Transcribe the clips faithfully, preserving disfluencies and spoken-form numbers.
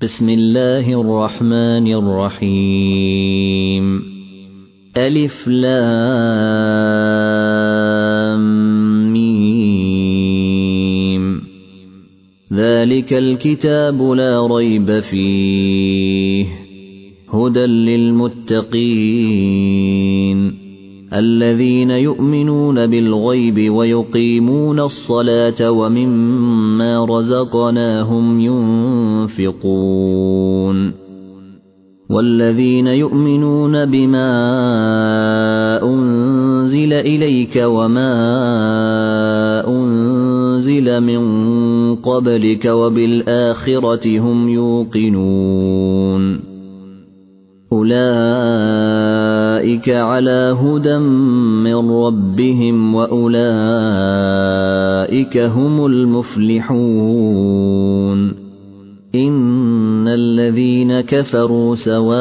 بسم الله الرحمن الرحيم ألف لام ميم ذلك الكتاب لا ريب فيه هدى للمتقين الذين يؤمنون بالغيب ويقيمون الصلاة ومما رزقناهم ينفقون والذين يؤمنون بما أنزل إليك وما أنزل من قبلك وبالآخرة هم يوقنون أولئك على هدى من ربهم وأولئك هم المفلحون إن الذين كفروا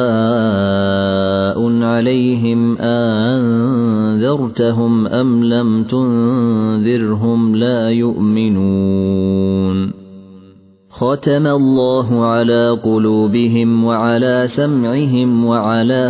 سواء عليهم أنذرتهم أم لم تنذرهم لا يؤمنون ختم الله على قلوبهم وعلى سمعهم وعلى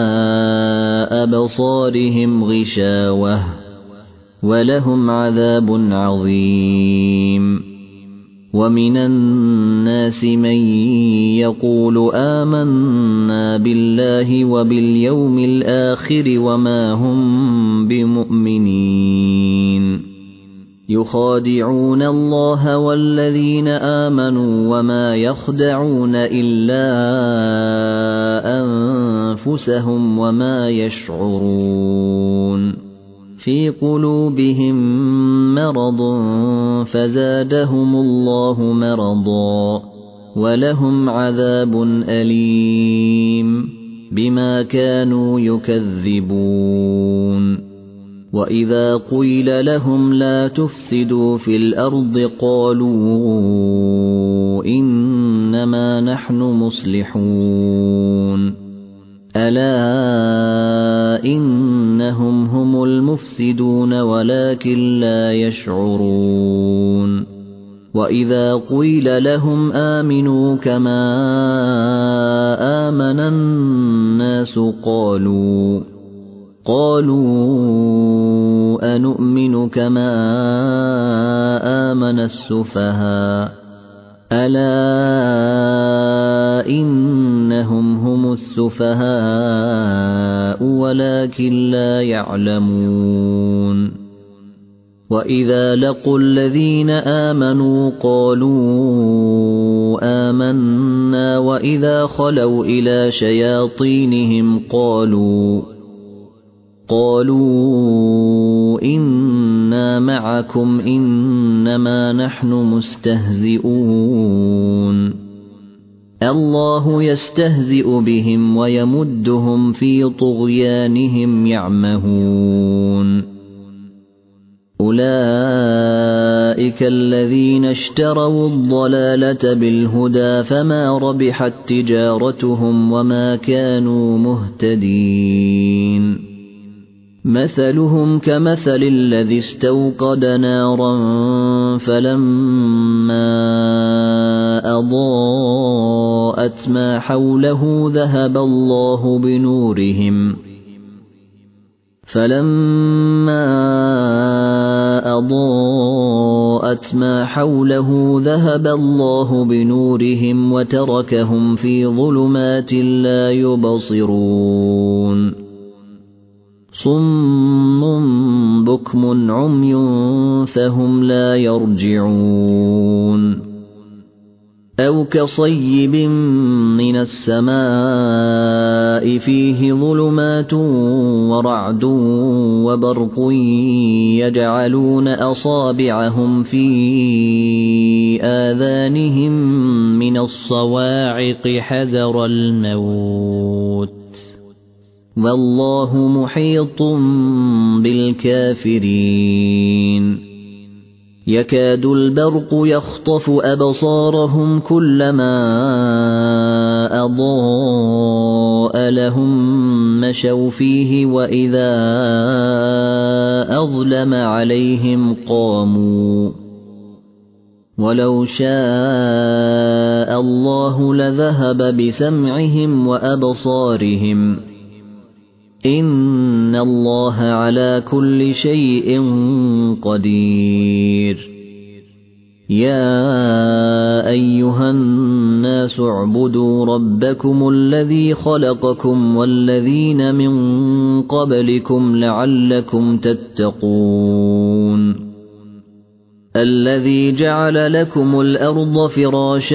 أبصارهم غشاوة ولهم عذاب عظيم ومن الناس من يقول آمنا بالله وباليوم الآخر وما هم بمؤمنين يخادعون الله والذين آمنوا وما يخدعون إلا أنفسهم وما يشعرون في قلوبهم مرض فزادهم الله مرضا ولهم عذاب أليم بما كانوا يكذبون وإذا قيل لهم لا تفسدوا في الأرض قالوا إنما نحن مصلحون ألا إنهم هم المفسدون ولكن لا يشعرون وإذا قيل لهم آمنوا كما آمن الناس قالوا قالوا أنؤمن كما آمن السفهاء ألا إنهم هم السفهاء ولكن لا يعلمون وإذا لقوا الذين آمنوا قالوا آمنا وإذا خلوا إلى شياطينهم قالوا قالوا إنا معكم إنما نحن مستهزئون الله يستهزئ بهم ويمدهم في طغيانهم يعمهون أولئك الذين اشتروا الضلالة بالهدى فما ربحت تجارتهم وما كانوا مهتدين مثلهم كمثل الذي استوقد نارا فلما أضاءت ما حوله ذهب الله بنورهم فلما أضاءت ما حوله ذهب الله بنورهم وتركهم في ظلمات لا يبصرون صم بكم عمي فهم لا يرجعون أو كصيب من السماء فيه ظلمات ورعد وبرق يجعلون أصابعهم في آذانهم من الصواعق حذر الموت والله محيط بالكافرين يكاد البرق يخطف أبصارهم كلما أضاء لهم مشوا فيه وإذا أظلم عليهم قاموا ولو شاء الله لذهب بسمعهم وأبصارهم إن الله على كل شيء قدير يا أيها الناس اعبدوا ربكم الذي خلقكم والذين من قبلكم لعلكم تتقون الذي جعل لكم الأرض فراشا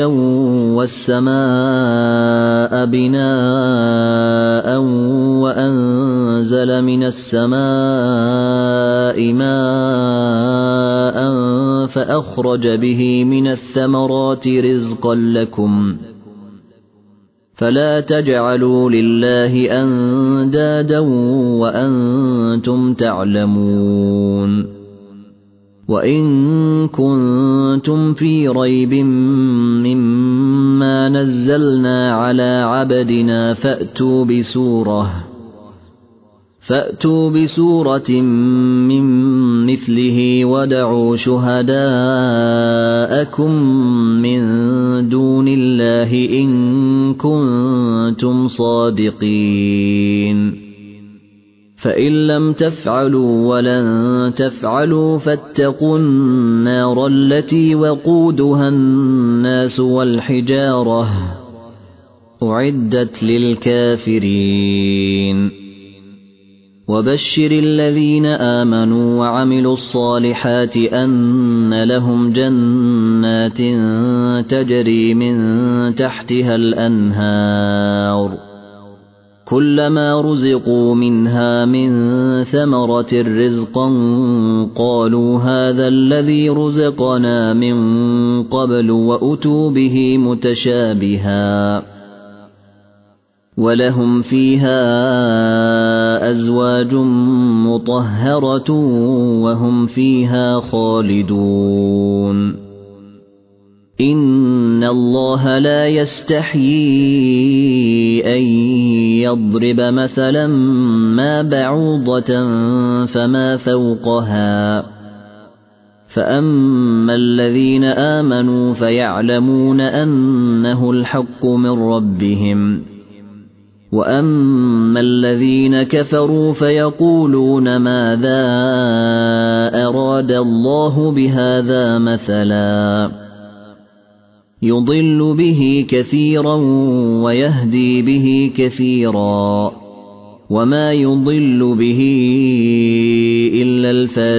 والسماء بناء وأنزل من السماء ماء فأخرج به من الثمرات رزقا لكم فلا تجعلوا لله أندادا وأنتم تعلمون وإن كنتم في ريب مما نزلنا على عبدنا فأتوا بسورة فأتوا بسورة من مثله ودعوا شهداءكم من دون الله إن كنتم صادقين فإن لم تفعلوا ولن تفعلوا فاتقوا النار التي وقودها الناس والحجارة أعدت للكافرين وبشر الذين آمنوا وعملوا الصالحات أن لهم جنات تجري من تحتها الأنهار كلما رزقوا منها من ثمرة رزقا قالوا هذا الذي رزقنا من قبل وأتوا به متشابها ولهم فيها أزواج مطهرة وهم فيها خالدون إن الله لا يستحيي أن يضرب مثلا ما بعوضة فما فوقها فأما الذين آمنوا فيعلمون أنه الحق من ربهم وأما الذين كفروا فيقولون ماذا أراد الله بهذا مثلا يضل به كثيرا ويهدي به كثيرا وما يضل به إلا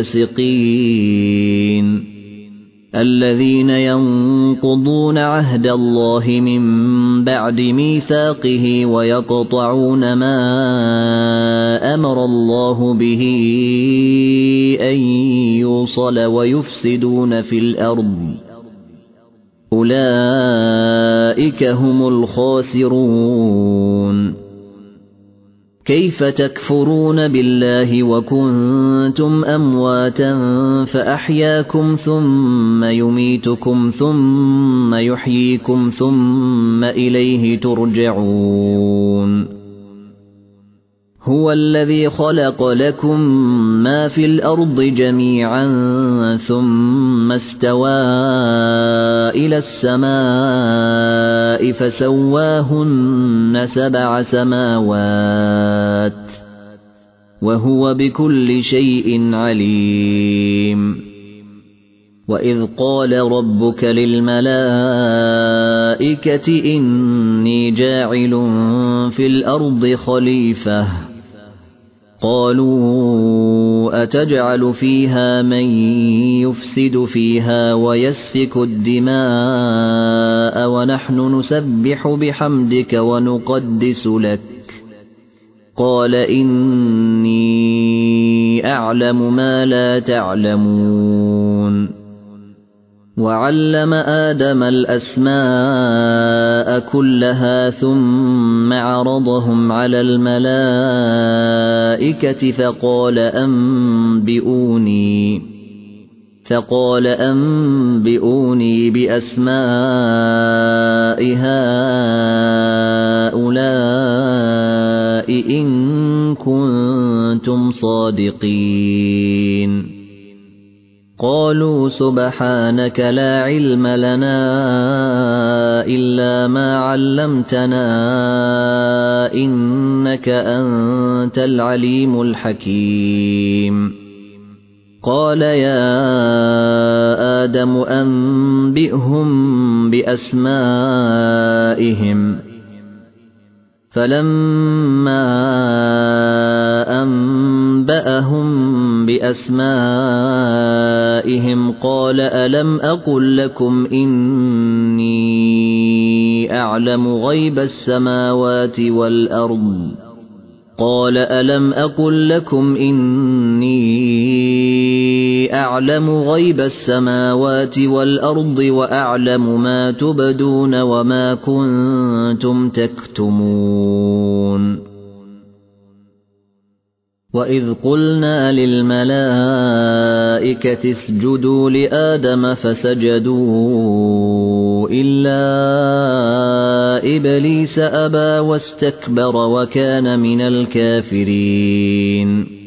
الفاسقين الذين ينقضون عهد الله من بعد ميثاقه ويقطعون ما أمر الله به أن يوصل ويفسدون في الأرض أولئك هم الخاسرون كيف تكفرون بالله وكنتم أمواتا فأحياكم ثم يميتكم ثم يحييكم ثم إليه ترجعون هو الذي خلق لكم ما في الأرض جميعا ثم استوى إلى السماء فسواهن سبع سماوات وهو بكل شيء عليم وإذ قال ربك للملائكة إني جاعل في الأرض خليفة قالوا أتجعل فيها من يفسد فيها ويسفك الدماء ونحن نسبح بحمدك ونقدس لك قال إني أعلم ما لا تعلمون وعلم آدم الأسماء كلها ثم عرضهم على الملائكة فقال أنبئوني فقال أنبئوني بأسماء هؤلاء إن كنتم صادقين قالوا سبحانك لا علم لنا إلا ما علمتنا إنك أنت العليم الحكيم قال يا آدم أنبئهم بأسمائهم فلما أنبأهم بأسمائهم قال ألم أقل لكم إني أعلم غيب السماوات والأرض قال ألم أقل لكم إني أعلم غيب السماوات والأرض وأعلم ما تبدون وما كنتم تكتمون وإذ قلنا للملائكة اسجدوا لآدم فسجدوا إلا إبليس أبى واستكبر وكان من الكافرين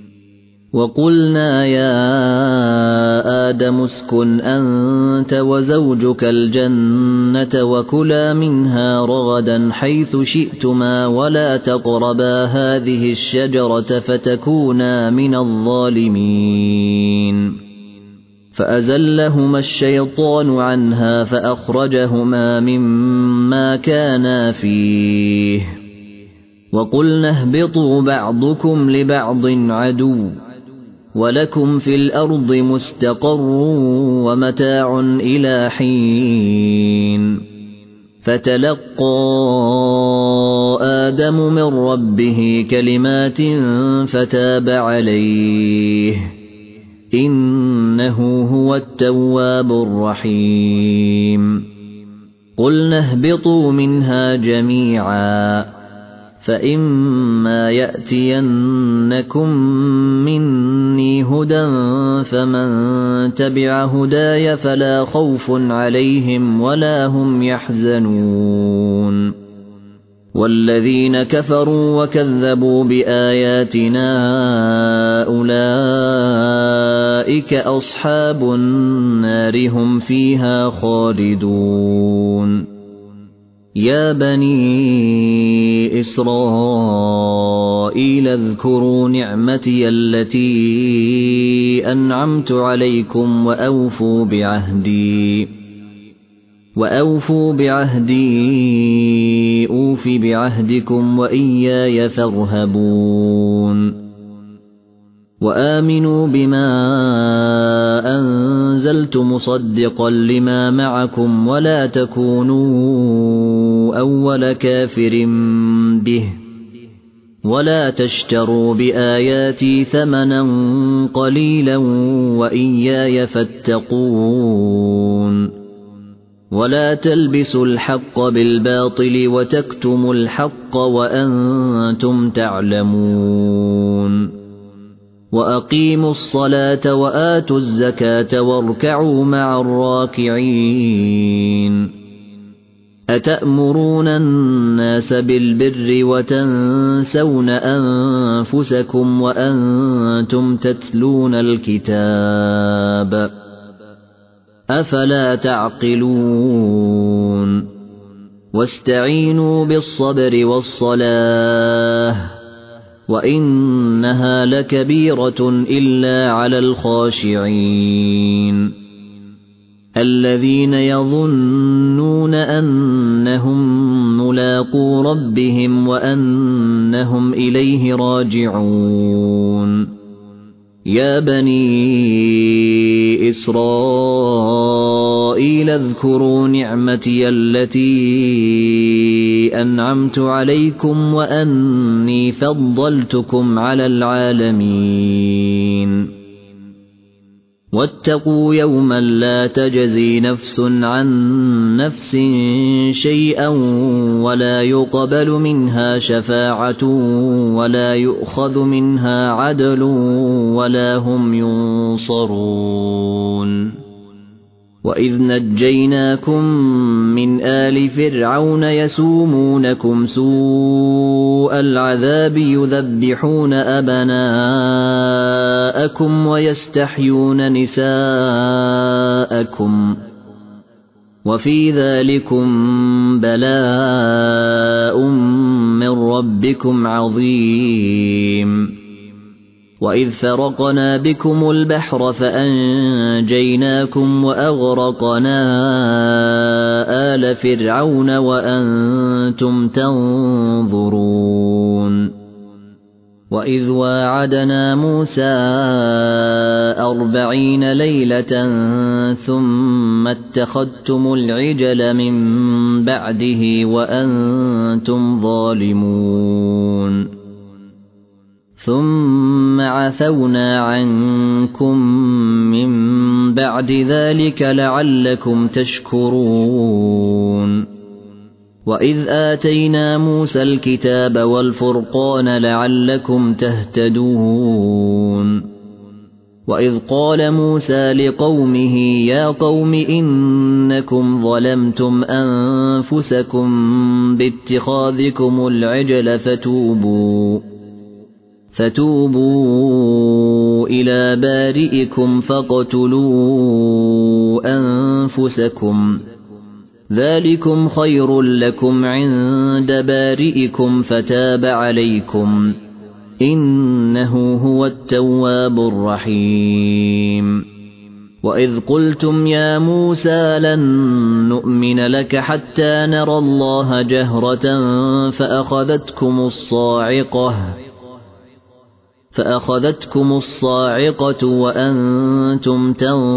وقلنا يا آدم اسكن أنت وزوجك الجنة وكلا منها رغدا حيث شئتما ولا تقربا هذه الشجرة فتكونا من الظالمين فأزلهما الشيطان عنها فأخرجهما مما كانا فيه وقلنا اهبطوا بعضكم لبعض عدو ولكم في الأرض مستقر ومتاع إلى حين فتلقى آدم من ربه كلمات فتاب عليه إنه هو التواب الرحيم قلنا اهبطوا منها جميعا فإما يأتينكم مني هدى فمن تبع هداي فلا خوف عليهم ولا هم يحزنون والذين كفروا وكذبوا بآياتنا أولئك أصحاب النار هم فيها خالدون يا بني إسرائيل اذكروا نعمتي التي أنعمت عليكم وأوفوا بعهدي وأوفوا بعهدي أوف بعهدكم وإياي فارهبون وآمنوا بما أنزلت مصدقا لما معكم ولا تكونوا أول كافر به ولا تشتروا بآياتي ثمنا قليلا وإياي فاتقون ولا تلبسوا الحق بالباطل وتكتموا الحق وأنتم تعلمون وأقيموا الصلاة وآتوا الزكاة واركعوا مع الراكعين أتأمرون الناس بالبر وتنسون أنفسكم وأنتم تتلون الكتاب أفلا تعقلون واستعينوا بالصبر والصلاة وإنها لكبيرة إلا على الخاشعين الذين يظنون أنهم ملاقو ربهم وأنهم إليه راجعون يا بني إسرائيل اذكروا نعمتي التي أنعمت عليكم وأني فضلتكم على العالمين واتقوا يوما لا تجزي نفس عن نفس شيئا ولا يقبل منها شفاعة ولا يؤخذ منها عدل ولا هم ينصرون وإذ نجيناكم من آل فرعون يسومونكم سوء العذاب يذبحون أبناءكم ويستحيون نساءكم وفي ذلكم بلاء من ربكم عظيم وإذ فرقنا بكم البحر فأنجيناكم وأغرقنا آل فرعون وأنتم تنظرون وإذ واعدنا موسى أربعين ليلة ثم اتخذتم العجل من بعده وأنتم ظالمون ثم عفونا عنكم من بعد ذلك لعلكم تشكرون وإذ آتينا موسى الكتاب والفرقان لعلكم تهتدون وإذ قال موسى لقومه يا قوم إنكم ظلمتم أنفسكم باتخاذكم العجل فتوبوا فتوبوا إلى بارئكم فاقتلوا أنفسكم ذلكم خير لكم عند بارئكم فتاب عليكم إنه هو التواب الرحيم وإذ قلتم يا موسى لن نؤمن لك حتى نرى الله جهرة فأخذتكم الصاعقة فأخذتكم الصاعقة وأنتم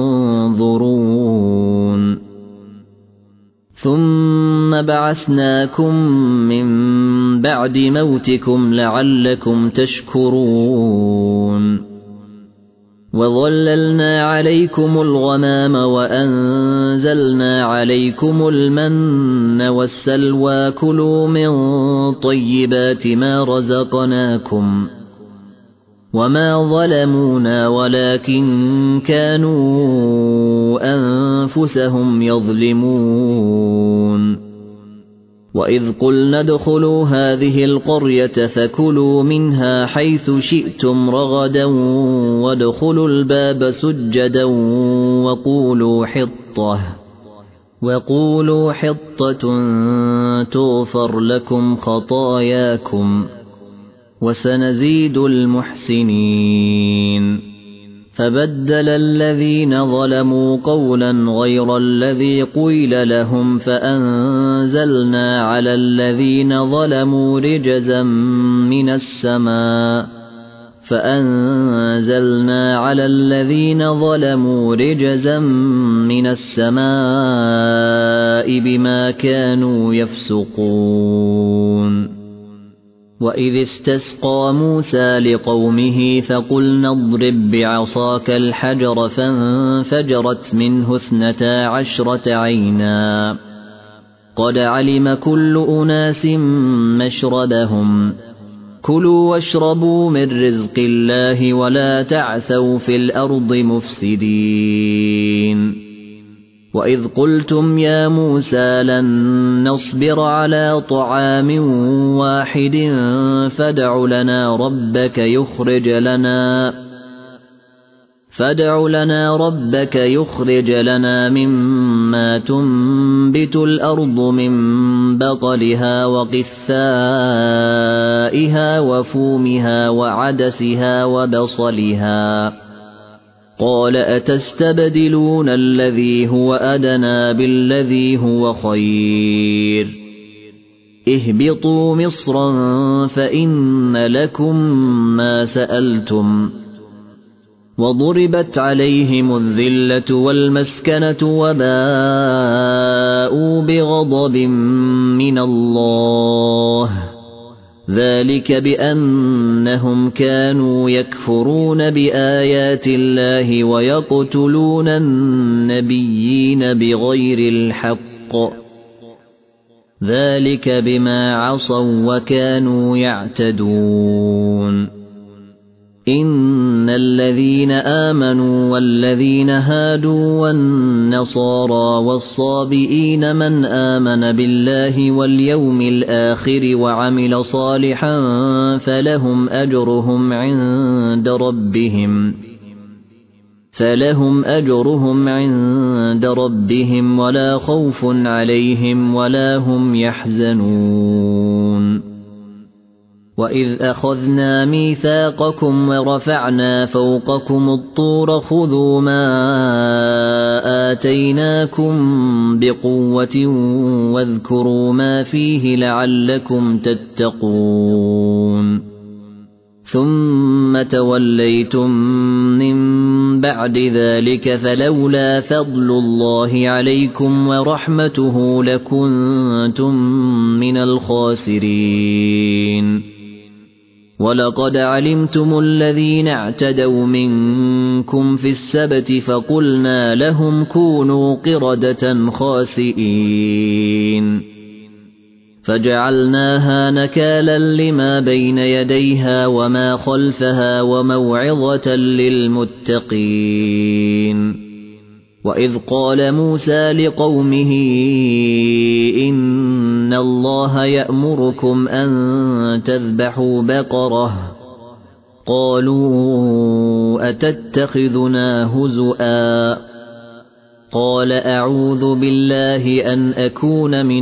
تنظرون ثم بعثناكم من بعد موتكم لعلكم تشكرون وظللنا عليكم الغمام وأنزلنا عليكم المن والسلوى كلوا من طيبات ما رزقناكم وما ظلمونا ولكن كانوا أنفسهم يظلمون وإذ قلنا ادخلوا هذه القرية فكلوا منها حيث شئتم رغدا وادخلوا الباب سجدا وقولوا حطة وقولوا حطة تغفر لكم خطاياكم وسنزيد المحسنين فبدل الذين ظلموا قولا غير الذي قيل لهم فأنزلنا على الذين ظلموا رجزا من السماء فأنزلنا على الذين ظلموا رجزا من السماء بما كانوا يفسقون وإذ استسقى موسى لقومه فقلنا اضرب بعصاك الحجر فانفجرت منه اثنتا عشرة عينا قد علم كل أناس مشربهم كلوا واشربوا من رزق الله ولا تعثوا في الأرض مفسدين وإذ قلتم يا موسى لن نصبر على طعام واحد فادع لنا ربك يخرج لنا فادع لنا ربك يخرج لنا مما تنبت الأرض من بقلها وقثائها وفومها وعدسها وبصلها قال أتستبدلون الذي هو أدنى بالذي هو خير اهبطوا مصرا فإن لكم ما سألتم وضربت عليهم الذلة والمسكنة وباءوا بغضب من الله ذلك بأنهم كانوا يكفرون بآيات الله ويقتلون النبيين بغير الحق ذلك بما عصوا وكانوا يعتدون إن الذين آمنوا والذين هادوا والنصارى والصابئين من آمن بالله واليوم الآخر وعمل صالحا فلهم أجرهم عند ربهم فلهم أجرهم عند ربهم ولا خوف عليهم ولا هم يحزنون وإذ أخذنا ميثاقكم ورفعنا فوقكم الطور خذوا ما آتيناكم بقوة واذكروا ما فيه لعلكم تتقون ثم توليتم من بعد ذلك فلولا فضل الله عليكم ورحمته لكنتم من الخاسرين ولقد علمتم الذين اعتدوا منكم في السبت فقلنا لهم كونوا قردة خاسئين فجعلناها نكالا لما بين يديها وما خلفها وموعظة للمتقين وإذ قال موسى لقومه إن الله يأمركم أن تذبحوا بقرة قالوا أتتخذنا هزؤا قال أعوذ بالله أن أكون من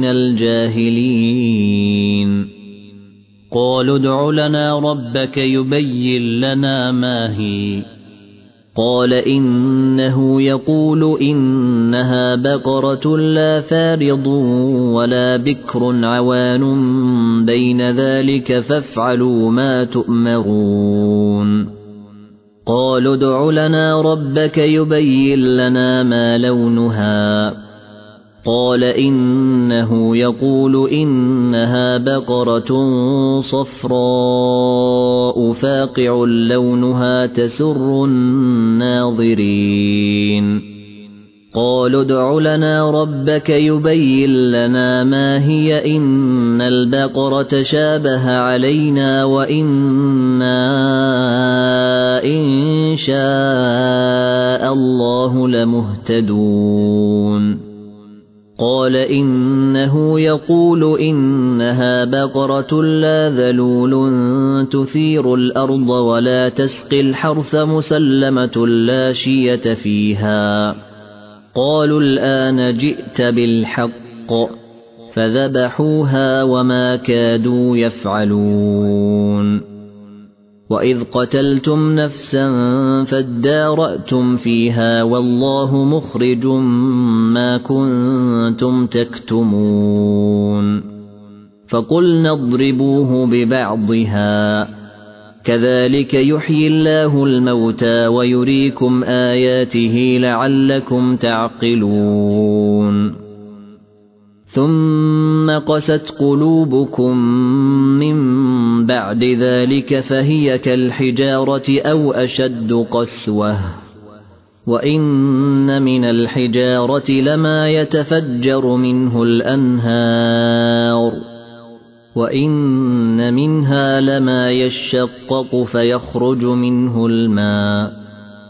الجاهلين قالوا ادع لنا ربك يبين لنا ما هي قال إنه يقول إنها بقرة لا فارض ولا بكر عوان بين ذلك فافعلوا ما تؤمرون قالوا ادع لنا ربك يبين لنا ما لونها قال إنه يقول إنها بقرة صفراء فاقع لونها تسر الناظرين قالوا ادع لنا ربك يبين لنا ما هي إن البقرة شابه علينا وإنا إن شاء الله لمهتدون قال إنه يقول إنها بقرة لا ذلول تثير الأرض ولا تسقي الحرث مسلمة لا شية فيها قالوا الآن جئت بالحق فذبحوها وما كادوا يفعلون وإذ قتلتم نفسا فادارأتم فيها والله مخرج ما كنتم تكتمون فقلنا اضربوه ببعضها كذلك يحيي الله الموتى ويريكم آياته لعلكم تعقلون ثم قست قلوبكم من بعد ذلك فهي كالحجارة أو أشد قسوة وإن من الحجارة لما يتفجر منه الأنهار وإن منها لما يشقق فيخرج منه الماء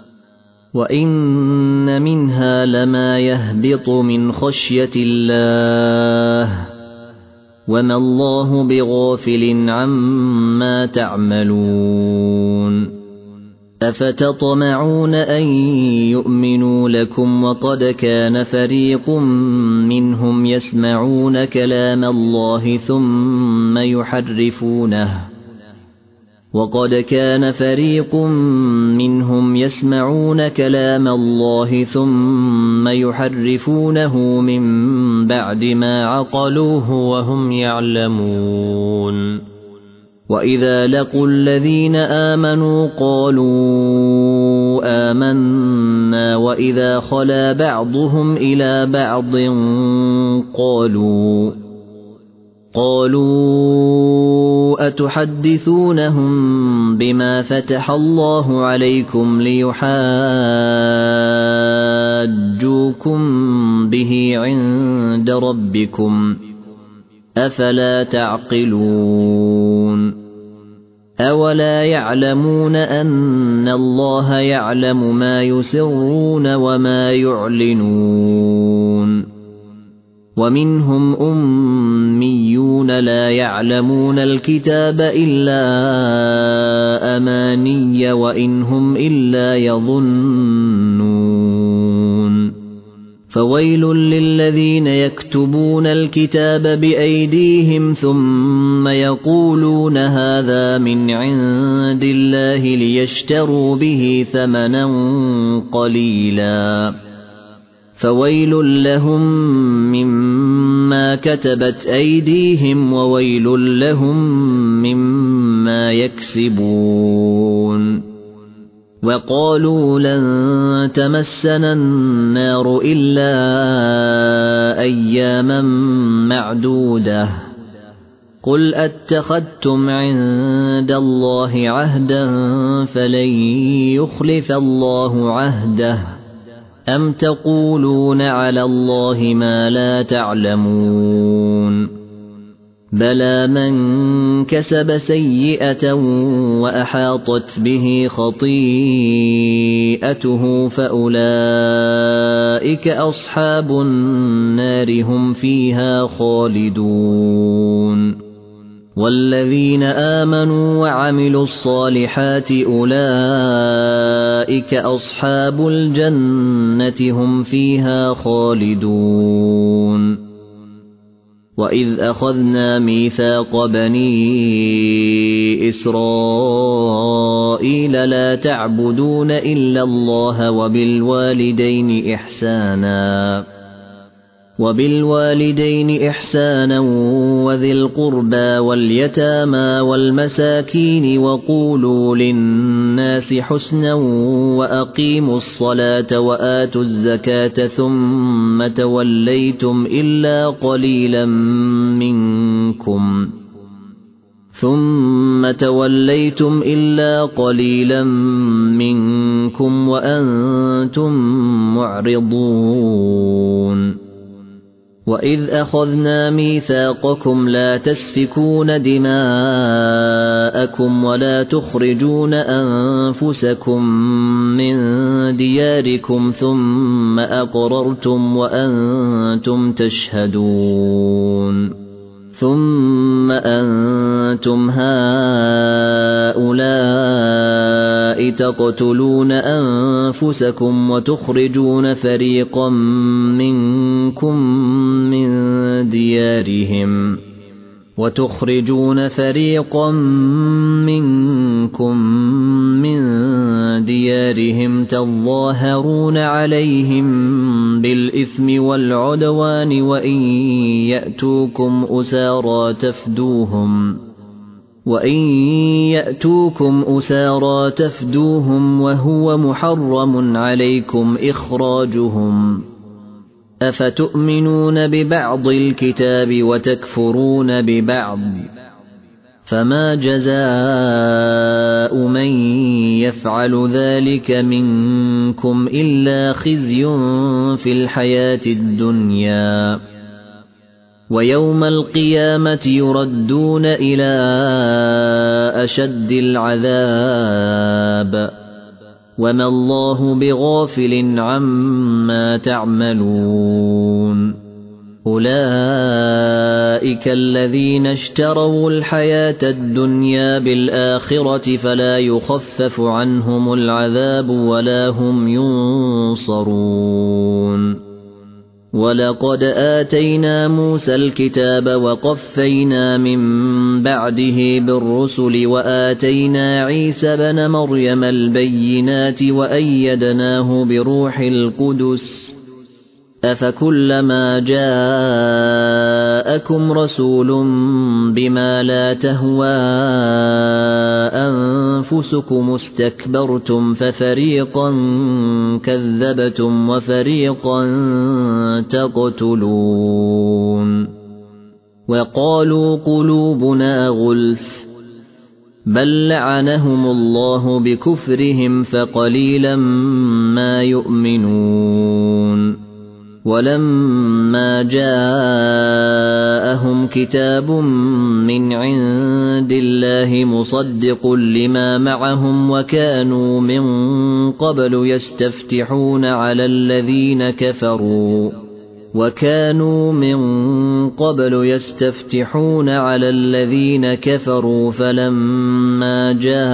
وإن منها لما يهبط من خشية الله وما الله بغافل عما تعملون أفتطمعون أن يؤمنوا لكم وقد كان فريق منهم يسمعون كلام الله ثم يحرفونه وقد كان فريق منهم يسمعون كلام الله ثم يحرفونه من بعد ما عقلوه وهم يعلمون وإذا لقوا الذين آمنوا قالوا آمنا وإذا خلا بعضهم إلى بعض قالوا قالوا أتحدثونهم بما فتح الله عليكم ليحاجوكم به عند ربكم أفلا تعقلون أولا يعلمون أن الله يعلم ما يسرون وما يعلنون ومنهم أميون لا يعلمون الكتاب إلا أماني وإن هم إلا يظنون فويل للذين يكتبون الكتاب بأيديهم ثم يقولون هذا من عند الله ليشتروا به ثمنا قليلا فويل لهم مما كتبت أيديهم وويل لهم مما يكسبون وقالوا لن تمسنا النار إلا أياما معدودة قل أتخذتم عند الله عهدا فلن يخلف الله عهده أم تقولون على الله ما لا تعلمون بلى من كسب سيئة وأحاطت به خطيئته فأولئك أصحاب النار هم فيها خالدون والذين آمنوا وعملوا الصالحات أولئك أصحاب الجنة هم فيها خالدون وإذ أخذنا ميثاق بني إسرائيل لا تعبدون إلا الله وبالوالدين إحسانا وبالوالدين إحسانا وذي القربى واليتامى والمساكين وقولوا للناس حسنا وأقيموا الصلاة وآتوا الزكاة ثم توليتم إلا قليلا منكم ثم توليتم إلا قليلا منكم وأنتم معرضون وإذ أخذنا ميثاقكم لا تسفكون دماءكم ولا تخرجون أنفسكم من دياركم ثم أقررتم وأنتم تشهدون ثم أنتم هؤلاء تقتلون أنفسكم وتخرجون فريقا منكم من ديارهم وتخرجون فريقا منكم من ديارهم تظاهرون عليهم بالإثم والعدوان وإن يأتوكم أسارى تفدوهم وإن يأتوكم أسارى تفدوهم وهو محرم عليكم إخراجهم أفتؤمنون ببعض الكتاب وتكفرون ببعض فما جزاء من يفعل ذلك منكم إلا خزي في الحياة الدنيا ويوم القيامة يردون إلى أشد العذاب وما الله بغافل عما تعملون أولئك الذين اشتروا الحياة الدنيا بالآخرة فلا يخفف عنهم العذاب ولا هم ينصرون ولقد آتينا موسى الكتاب وقفينا من بعده بالرسل وآتينا عيسى بن مريم البينات وأيدناه بروح القدس أفكلما جاءكم رسول بما لا تهوى أنفسكم استكبرتم ففريقا كذبتم وفريقا تقتلون وقالوا قلوبنا غلف بل لعنهم الله بكفرهم فقليلا ما يؤمنون ولما جاءهم كتاب من عند الله مصدق لما معهم وكانوا من قبل يستفتحون على الذين كفروا وكانوا من قبل يستفتحون على الذين كفروا فلما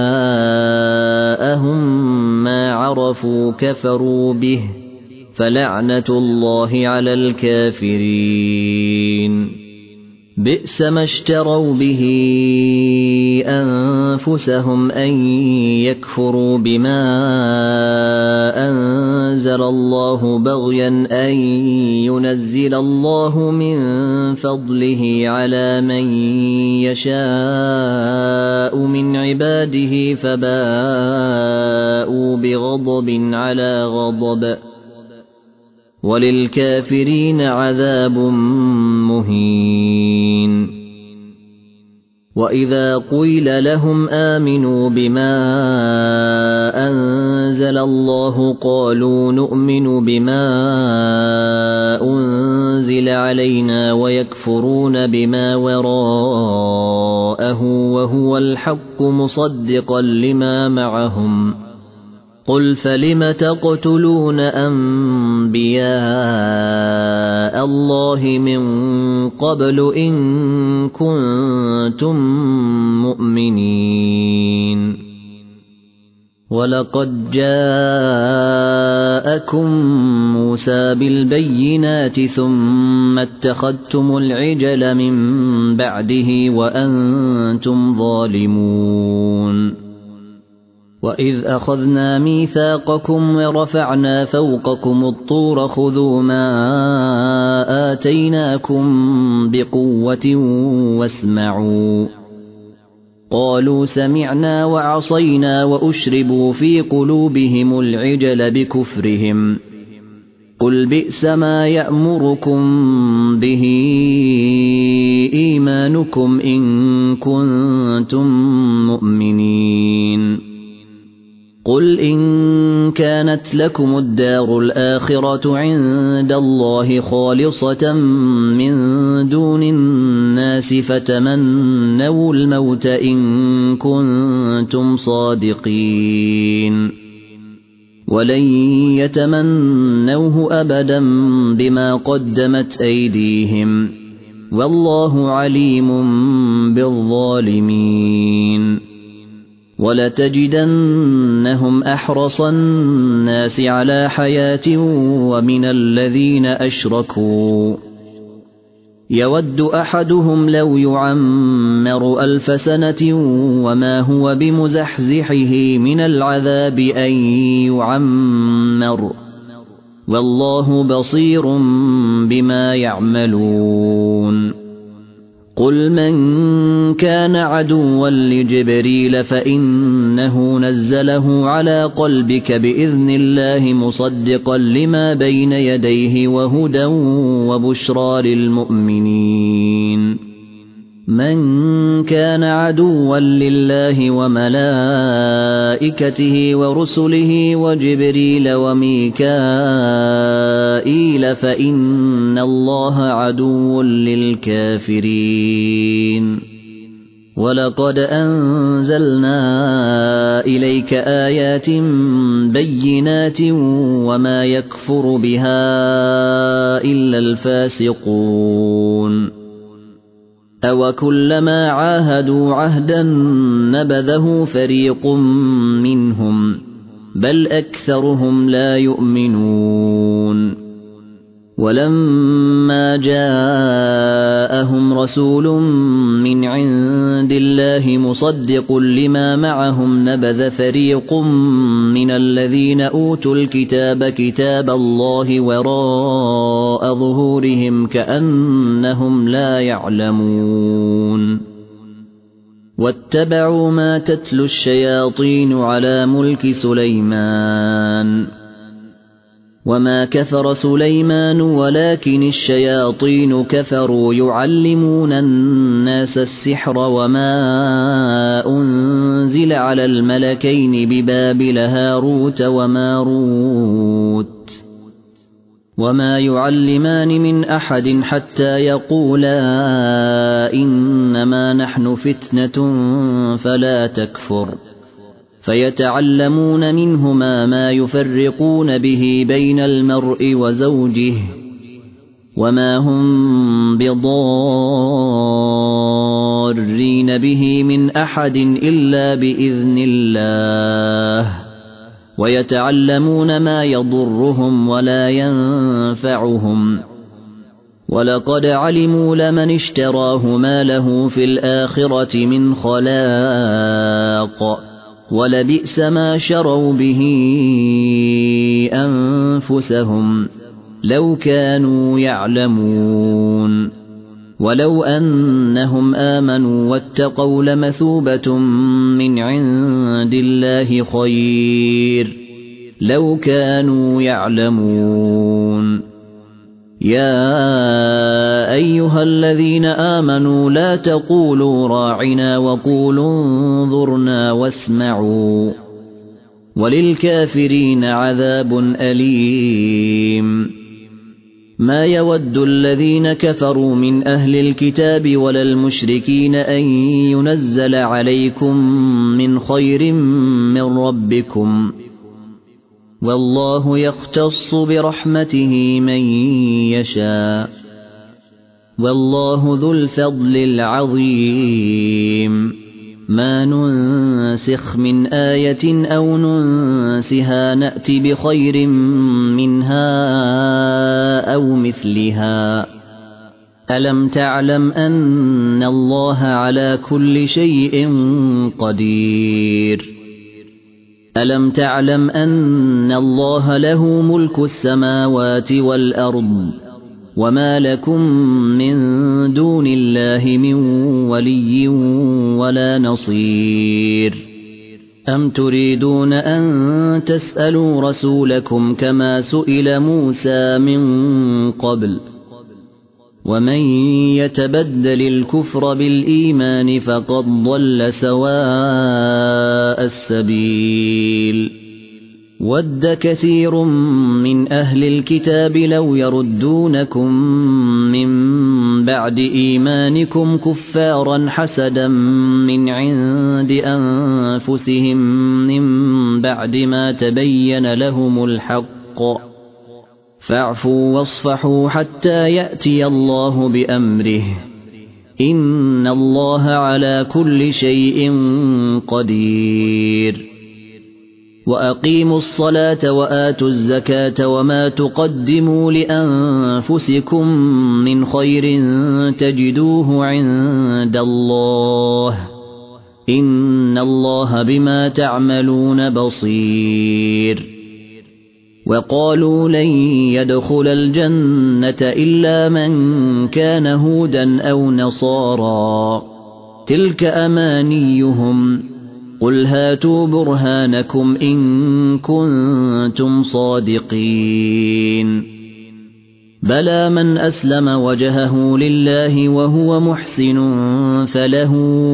جاءهم ما عرفوا كفروا به فلعنة الله على الكافرين بئس ما اشتروا به أنفسهم أن يكفروا بما أنزل الله بغيا أن ينزل الله من فضله على من يشاء من عباده فباءوا بغضب على غضب وللكافرين عذاب مهين وإذا قيل لهم آمنوا بما أنزل الله قالوا نؤمن بما أنزل علينا ويكفرون بما وراءه وهو الحق مصدقا لما معهم قل فلم تقتلون أنبياء الله من قبل إن كنتم مؤمنين ولقد جاءكم موسى بالبينات ثم اتخذتم العجل من بعده وأنتم ظالمون وإذ أخذنا ميثاقكم ورفعنا فوقكم الطور خذوا ما آتيناكم بقوة واسمعوا قالوا سمعنا وعصينا وأشربوا في قلوبهم العجل بكفرهم قل بئس ما يأمركم به إيمانكم إن كنتم مؤمنين قل إن كانت لكم الدار الآخرة عند الله خالصة من دون الناس فتمنوا الموت إن كنتم صادقين ولن يتمنوه أبدا بما قدمت أيديهم والله عليم بالظالمين ولتجدنهم أحرص الناس على حياة ومن الذين أشركوا يود أحدهم لو يعمر ألف سنة وما هو بمزحزحه من العذاب أن يعمر والله بصير بما يعملون قل من كان عدوا لجبريل فإنه نزله على قلبك بإذن الله مصدقا لما بين يديه وهدى وبشرى للمؤمنين من كان عدوا لله وملائكته ورسله وجبريل وميكائيل فإن الله عدو للكافرين ولقد أنزلنا إليك آيات بينات وما يكفر بها إلا الفاسقون أوكلما عاهدوا عهدا نبذه فريق منهم بل أكثرهم لا يؤمنون ولما جاءهم رسول من عند الله مصدق لما معهم نبذ فريق من الذين أوتوا الكتاب كتاب الله وراء ظهورهم كأنهم لا يعلمون واتبعوا ما تتلو الشياطين على ملك سليمان وما كفر سليمان ولكن الشياطين كفروا يعلمون الناس السحر وما أنزل على الملكين ببابل هاروت وماروت وما يعلمان من أحد حتى يقولا إنما نحن فتنة فلا تكفر فيتعلمون منهما ما يفرقون به بين المرء وزوجه وما هم بضارين به من أحد إلا بإذن الله ويتعلمون ما يضرهم ولا ينفعهم ولقد علموا لمن اشتراه ما له في الآخرة من خلاق ولبئس ما شروا به أنفسهم لو كانوا يعلمون ولو أنهم آمنوا واتقوا لمثوبة من عند الله خير لو كانوا يعلمون يا أيها الذين آمنوا لا تقولوا راعنا وقولوا انظرنا واسمعوا وللكافرين عذاب أليم ما يود الذين كفروا من أهل الكتاب ولا المشركين أن ينزل عليكم من خير من ربكم والله يختص برحمته من يشاء والله ذو الفضل العظيم ما ننسخ من آية أو ننسها نأت بخير منها أو مثلها ألم تعلم أن الله على كل شيء قدير ألم تعلم أن الله له ملك السماوات والأرض وما لكم من دون الله من ولي ولا نصير أم تريدون أن تسألوا رسولكم كما سئل موسى من قبل ومن يتبدل الكفر بالإيمان فقد ضل سواء السبيل ود كثير من أهل الكتاب لو يردونكم من بعد إيمانكم كفارا حسدا من عند أنفسهم من بعد ما تبين لهم الحق فاعفوا واصفحوا حتى يأتي الله بأمره إن الله على كل شيء قدير وأقيموا الصلاة وآتوا الزكاة وما تقدموا لأنفسكم من خير تجدوه عند الله إن الله بما تعملون بصير وقالوا لن يدخل الجنة إلا من كان هودا أو نصارى تلك أمانيهم قل هاتوا برهانكم إن كنتم صادقين بلى من أسلم وجهه لله وهو محسن فله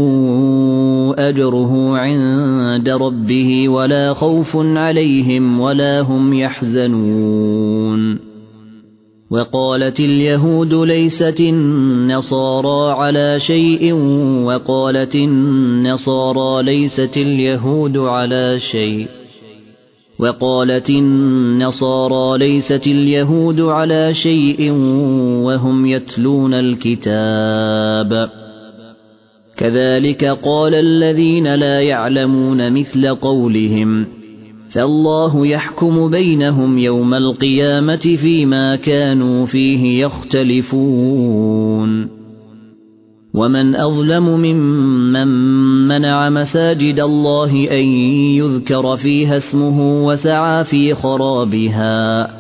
أجره عند ربه ولا خوف عليهم ولا هم يحزنون وقالت اليهود ليست النصارى على شيء وقالت النصارى ليست اليهود على شيء وقالت النصارى ليست اليهود على شيء وهم يتلون الكتاب كذلك قال الذين لا يعلمون مثل قولهم فالله يحكم بينهم يوم القيامة فيما كانوا فيه يختلفون ومن أظلم ممن منع مساجد الله أن يذكر فيها اسمه وسعى في خرابها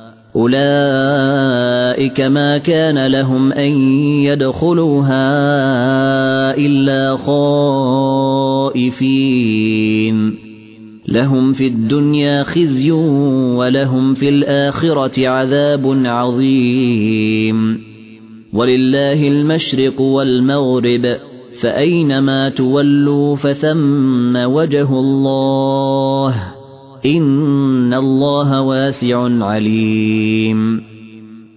أولئك ما كان لهم أن يدخلوها إلا خائفين لهم في الدنيا خزي ولهم في الآخرة عذاب عظيم ولله المشرق والمغرب فأينما تولوا فثم وجه الله إن الله واسع عليم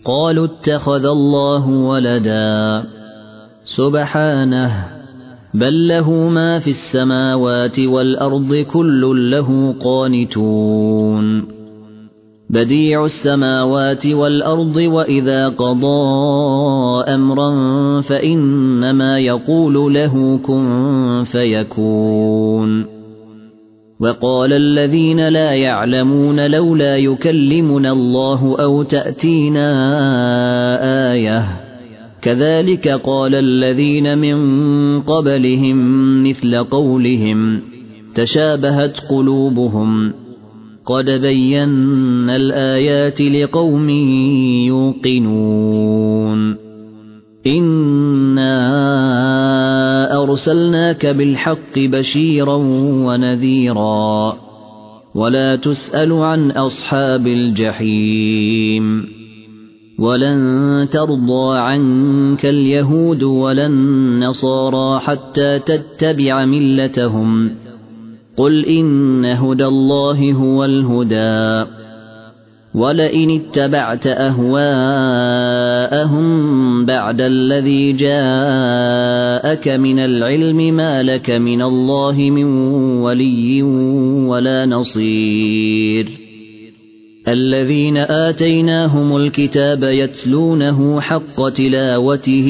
قالوا اتخذ الله ولدا سبحانه بل له ما في السماوات والأرض كل له قانتون بديع السماوات والأرض وإذا قضى أمرا فإنما يقول له كن فيكون وقال الذين لا يعلمون لولا يكلمنا الله أو تأتينا آية كذلك قال الذين من قبلهم مثل قولهم تشابهت قلوبهم قد بينا الآيات لقوم يوقنون إنا أرسلناك بالحق بشيرا ونذيرا ولا تسأل عن أصحاب الجحيم ولن ترضى عنك اليهود ولا النصارى حتى تتبع ملتهم قل إن هدى الله هو الهدى ولئن اتبعت أهواءهم بعد الذي جاءك من العلم ما لك من الله من ولي ولا نصير الذين آتيناهم الكتاب يتلونه حق تلاوته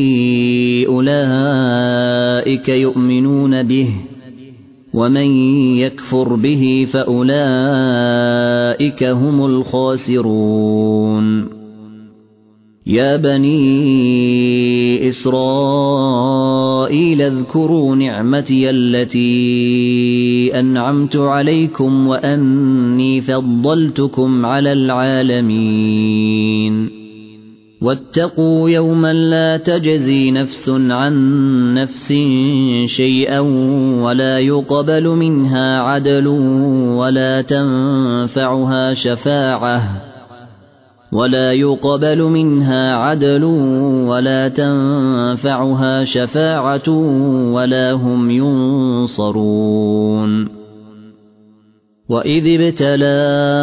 أولئك يؤمنون به ومن يكفر به فأولئك هم الخاسرون يا بني إسرائيل اذكروا نعمتي التي أنعمت عليكم وأني فضلتكم على العالمين واتقوا يوما لا تجزي نفس عن نفس شيئا ولا يقبل منها عدل ولا تنفعها شفاعة ولا يقبل منها عدل ولا تنفعها شفاعة ولا هم ينصرون وإذ ابتلى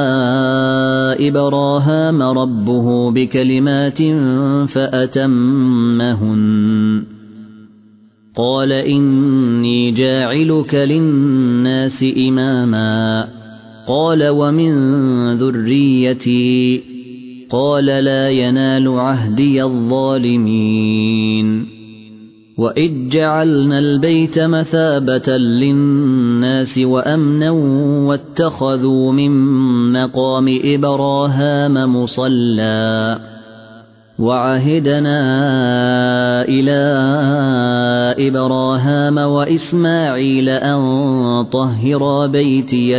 إبراهام ربه بكلمات فأتمهن قال إني جاعلك للناس إماما قال ومن ذريتي قال لا ينال عهدي الظالمين وإذ جعلنا البيت مثابة للناس وأمنا واتخذوا من مقام إبراهام مصلى وعهدنا إلى إبراهام وإسماعيل أن طهرا بيتي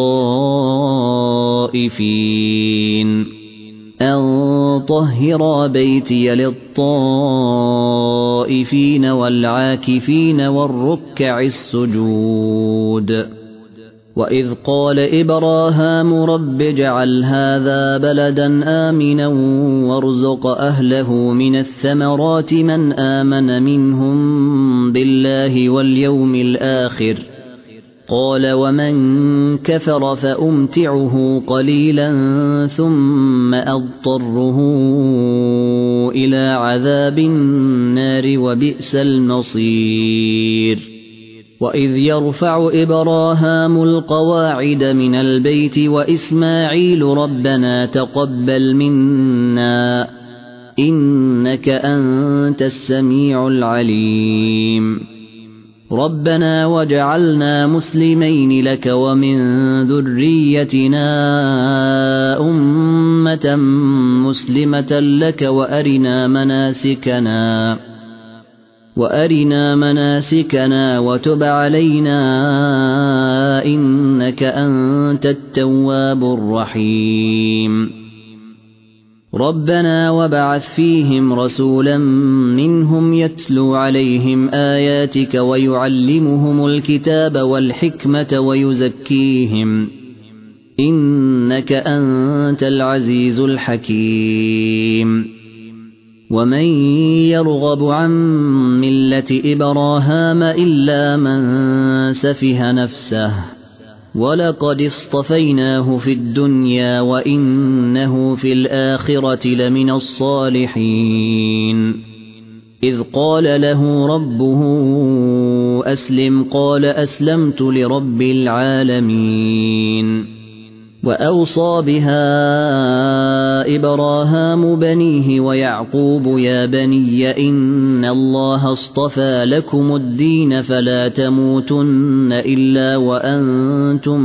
للطائفين أن طهرا بيتي للطائفين والعاكفين والركع السجود وإذ قال إبراهام رب اجعل هذا بلدا آمنا وارزق أهله من الثمرات من آمن منهم بالله واليوم الآخر قال ومن كفر فأمتعه قليلا ثم أضطره إلى عذاب النار وبئس المصير وإذ يرفع إبراهام القواعد من البيت وإسماعيل ربنا تقبل منا إنك أنت السميع العليم ربنا واجعلنا مسلمين لك ومن ذريتنا أمة مسلمة لك وأرنا مناسكنا وأرنا مناسكنا وتب علينا إنك أنت التواب الرحيم ربنا وابعث فيهم رسولا منهم يتلو عليهم آياتك ويعلمهم الكتاب والحكمة ويزكيهم إنك أنت العزيز الحكيم ومن يرغب عن ملة إبراهام إلا من سفه نفسه ولقد اصطفيناه في الدنيا وإنه في الآخرة لمن الصالحين إذ قال له ربه أسلم قال أسلمت لرب العالمين وأوصى بها إبراهام بنيه ويعقوب يا بني إن الله اصطفى لكم الدين فلا تموتن إلا وأنتم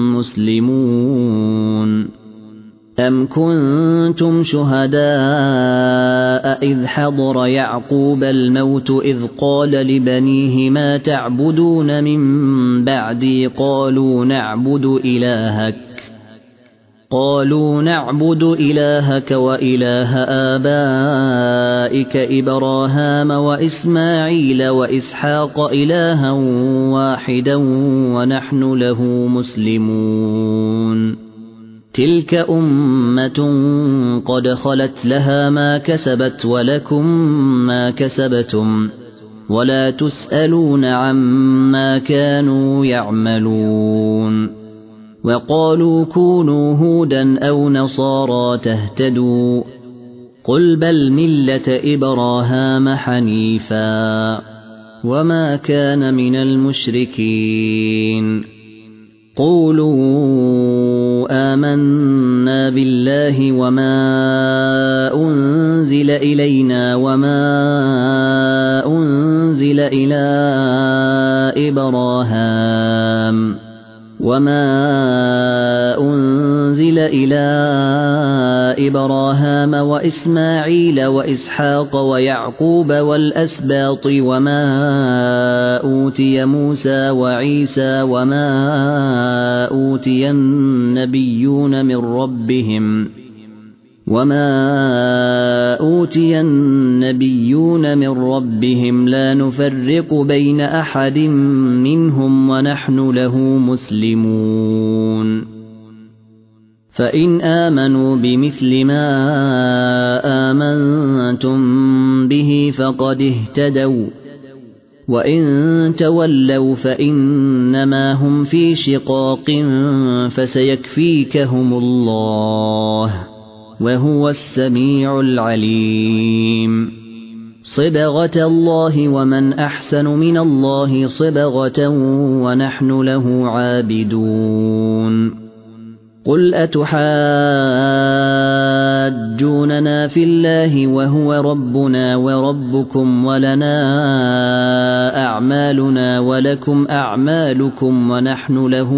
مسلمون أم كنتم شهداء إذ حضر يعقوب الموت إذ قال لبنيه ما تعبدون من بعدي قالوا نعبد إلهك قالوا نعبد إلهك وإله آبائك إبراهام وإسماعيل وإسحاق إلها واحدا ونحن له مسلمون تلك أمة قد خلت لها ما كسبت ولكم ما كسبتم ولا تسألون عما كانوا يعملون وقالوا كونوا هودا أو نصارى تهتدوا قل بل ملة إبراهام حنيفا وما كان من المشركين قولوا آمنا بالله وما أنزل إلينا وما أنزل إلى إبراهام وما أنزل إلى إبراهام وإسماعيل وإسحاق ويعقوب والأسباط وما أوتي موسى وعيسى وما أوتي النبيون من ربهم وما أوتي النبيون من ربهم لا نفرق بين أحد منهم ونحن له مسلمون فإن آمنوا بمثل ما آمنتم به فقد اهتدوا وإن تولوا فإنما هم في شقاق فسيكفيكهم الله وهو السميع العليم صبغة الله ومن أحسن من الله صبغة ونحن له عابدون قل أتحاجوننا في الله وهو ربنا وربكم ولنا أعمالنا ولكم أعمالكم ونحن له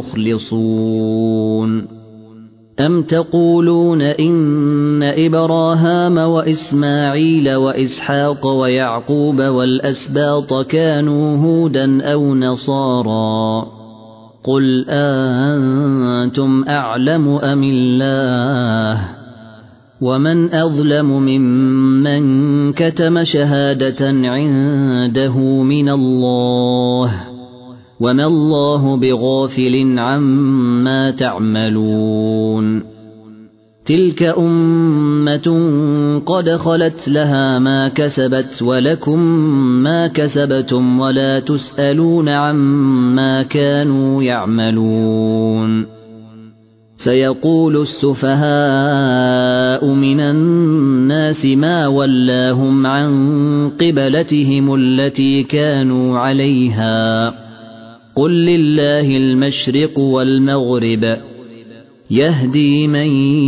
مخلصون أم تقولون إن إبراهام وإسماعيل وإسحاق ويعقوب والأسباط كانوا هودا أو نصارى قل أنتم أعلم أم الله ومن أظلم ممن كتم شهادة عنده من الله وما الله بغافل عما تعملون تلك أمة قد خلت لها ما كسبت ولكم ما كسبتم ولا تسألون عما كانوا يعملون سيقول السفهاء من الناس ما ولاهم عن قبلتهم التي كانوا عليها قل لله المشرق والمغرب يهدي من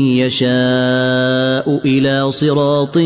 يشاء إلى صراط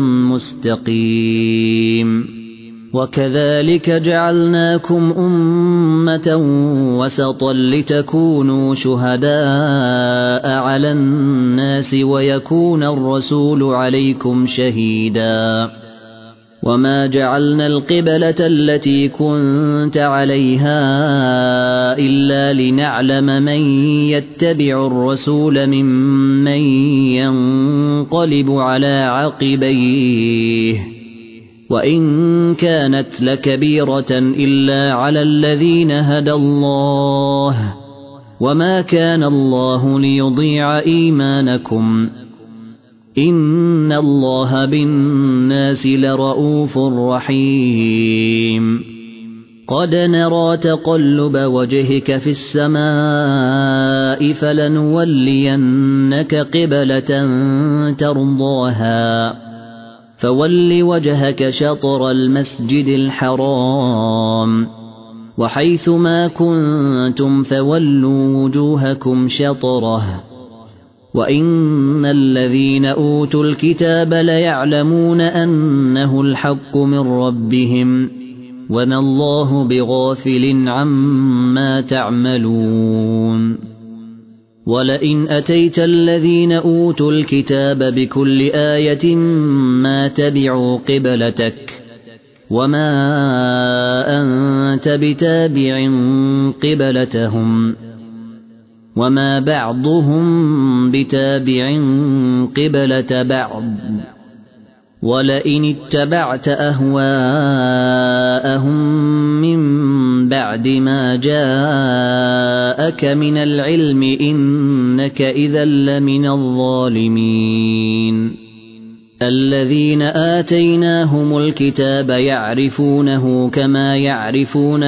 مستقيم وكذلك جعلناكم أمة وسطا لتكونوا شهداء على الناس ويكون الرسول عليكم شهيدا وما جعلنا القبلة التي كنت عليها إلا لنعلم من يتبع الرسول ممن ينقلب على عقبيه وإن كانت لكبيرة إلا على الذين هدى الله وما كان الله ليضيع إيمانكم إن الله بالناس لرءوف رحيم قد نرى تقلب وجهك في السماء فلنولينك قبلة ترضاها فول وجهك شطر المسجد الحرام وحيث ما كنتم فولوا وجوهكم شطره وإن الذين أوتوا الكتاب ليعلمون أنه الحق من ربهم وما الله بغافل عما تعملون ولئن أتيت الذين أوتوا الكتاب بكل آية ما تبعوا قبلتك وما أنت بتابع قبلتهم وما بعضهم بتابع قبلة بعض ولئن اتبعت أهواءهم من بعد ما جاءك من العلم إنك إذا لمن الظالمين الذين آتيناهم الكتاب يعرفونه كما يعرفون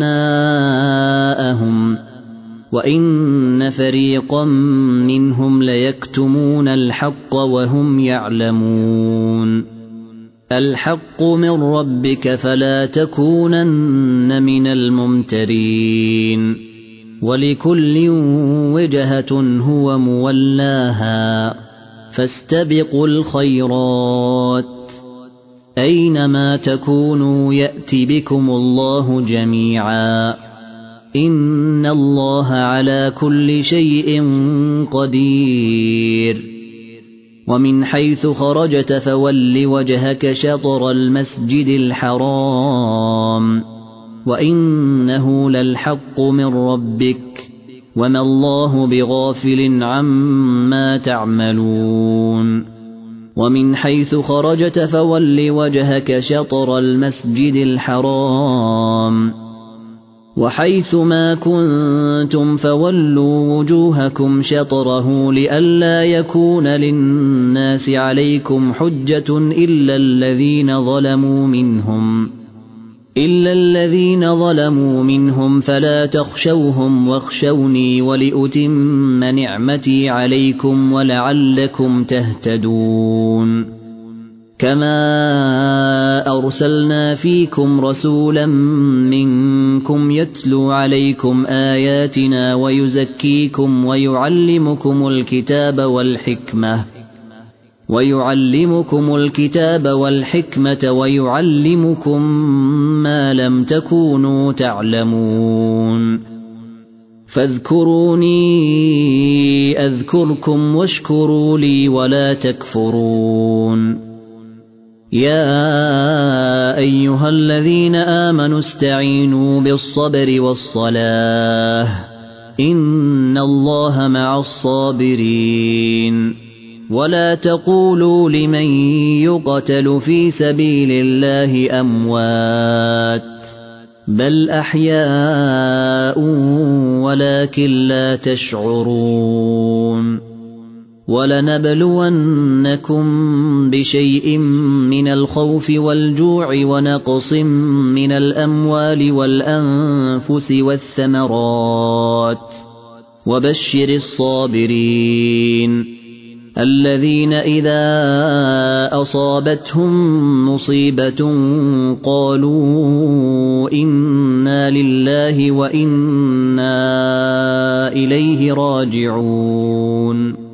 أبناءهم وإن فريقا منهم ليكتمون الحق وهم يعلمون الحق من ربك فلا تكونن من الممترين ولكل وجهة هو مولاها فاستبقوا الخيرات أينما تكونوا يأتي بكم الله جميعا إن الله على كل شيء قدير ومن حيث خرجت فول وجهك شطر المسجد الحرام وإنه للحق من ربك وما الله بغافل عما تعملون ومن حيث خرجت فول وجهك شطر المسجد الحرام وحيث ما كنتم فولوا وجوهكم شطره لئلا يكون للناس عليكم حجة إلا الذين ظلموا منهم إلا الذين ظلموا منهم فلا تخشوهم واخشوني ولأتم نعمتي عليكم ولعلكم تهتدون كما أرسلنا فيكم رسولا منكم يتلو عليكم آياتنا ويزكيكم ويعلمكم الكتاب والحكمة ويعلمكم الكتاب والحكمة ويعلمكم ما لم تكونوا تعلمون فاذكروني أذكركم واشكروا لي ولا تكفرون يا أيها الذين آمنوا استعينوا بالصبر والصلاة إن الله مع الصابرين ولا تقولوا لمن يقتل في سبيل الله أموات بل أحياء ولكن لا تشعرون ولنبلونكم بشيء من الخوف والجوع ونقص من الأموال والأنفس والثمرات وبشر الصابرين الذين إذا أصابتهم مصيبة قالوا إنا لله وإنا إليه راجعون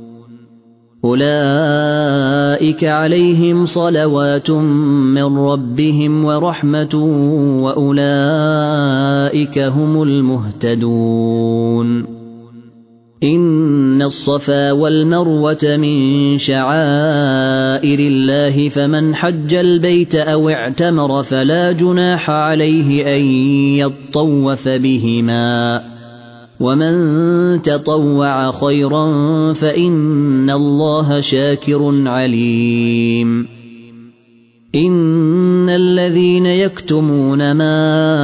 أولئك عليهم صلوات من ربهم ورحمة وأولئك هم المهتدون إن الصفا والمروة من شعائر الله فمن حج البيت أو اعتمر فلا جناح عليه أن يطوف بهما ومن تطوع خيرا فإن الله شاكر عليم إن الذين يكتمون ما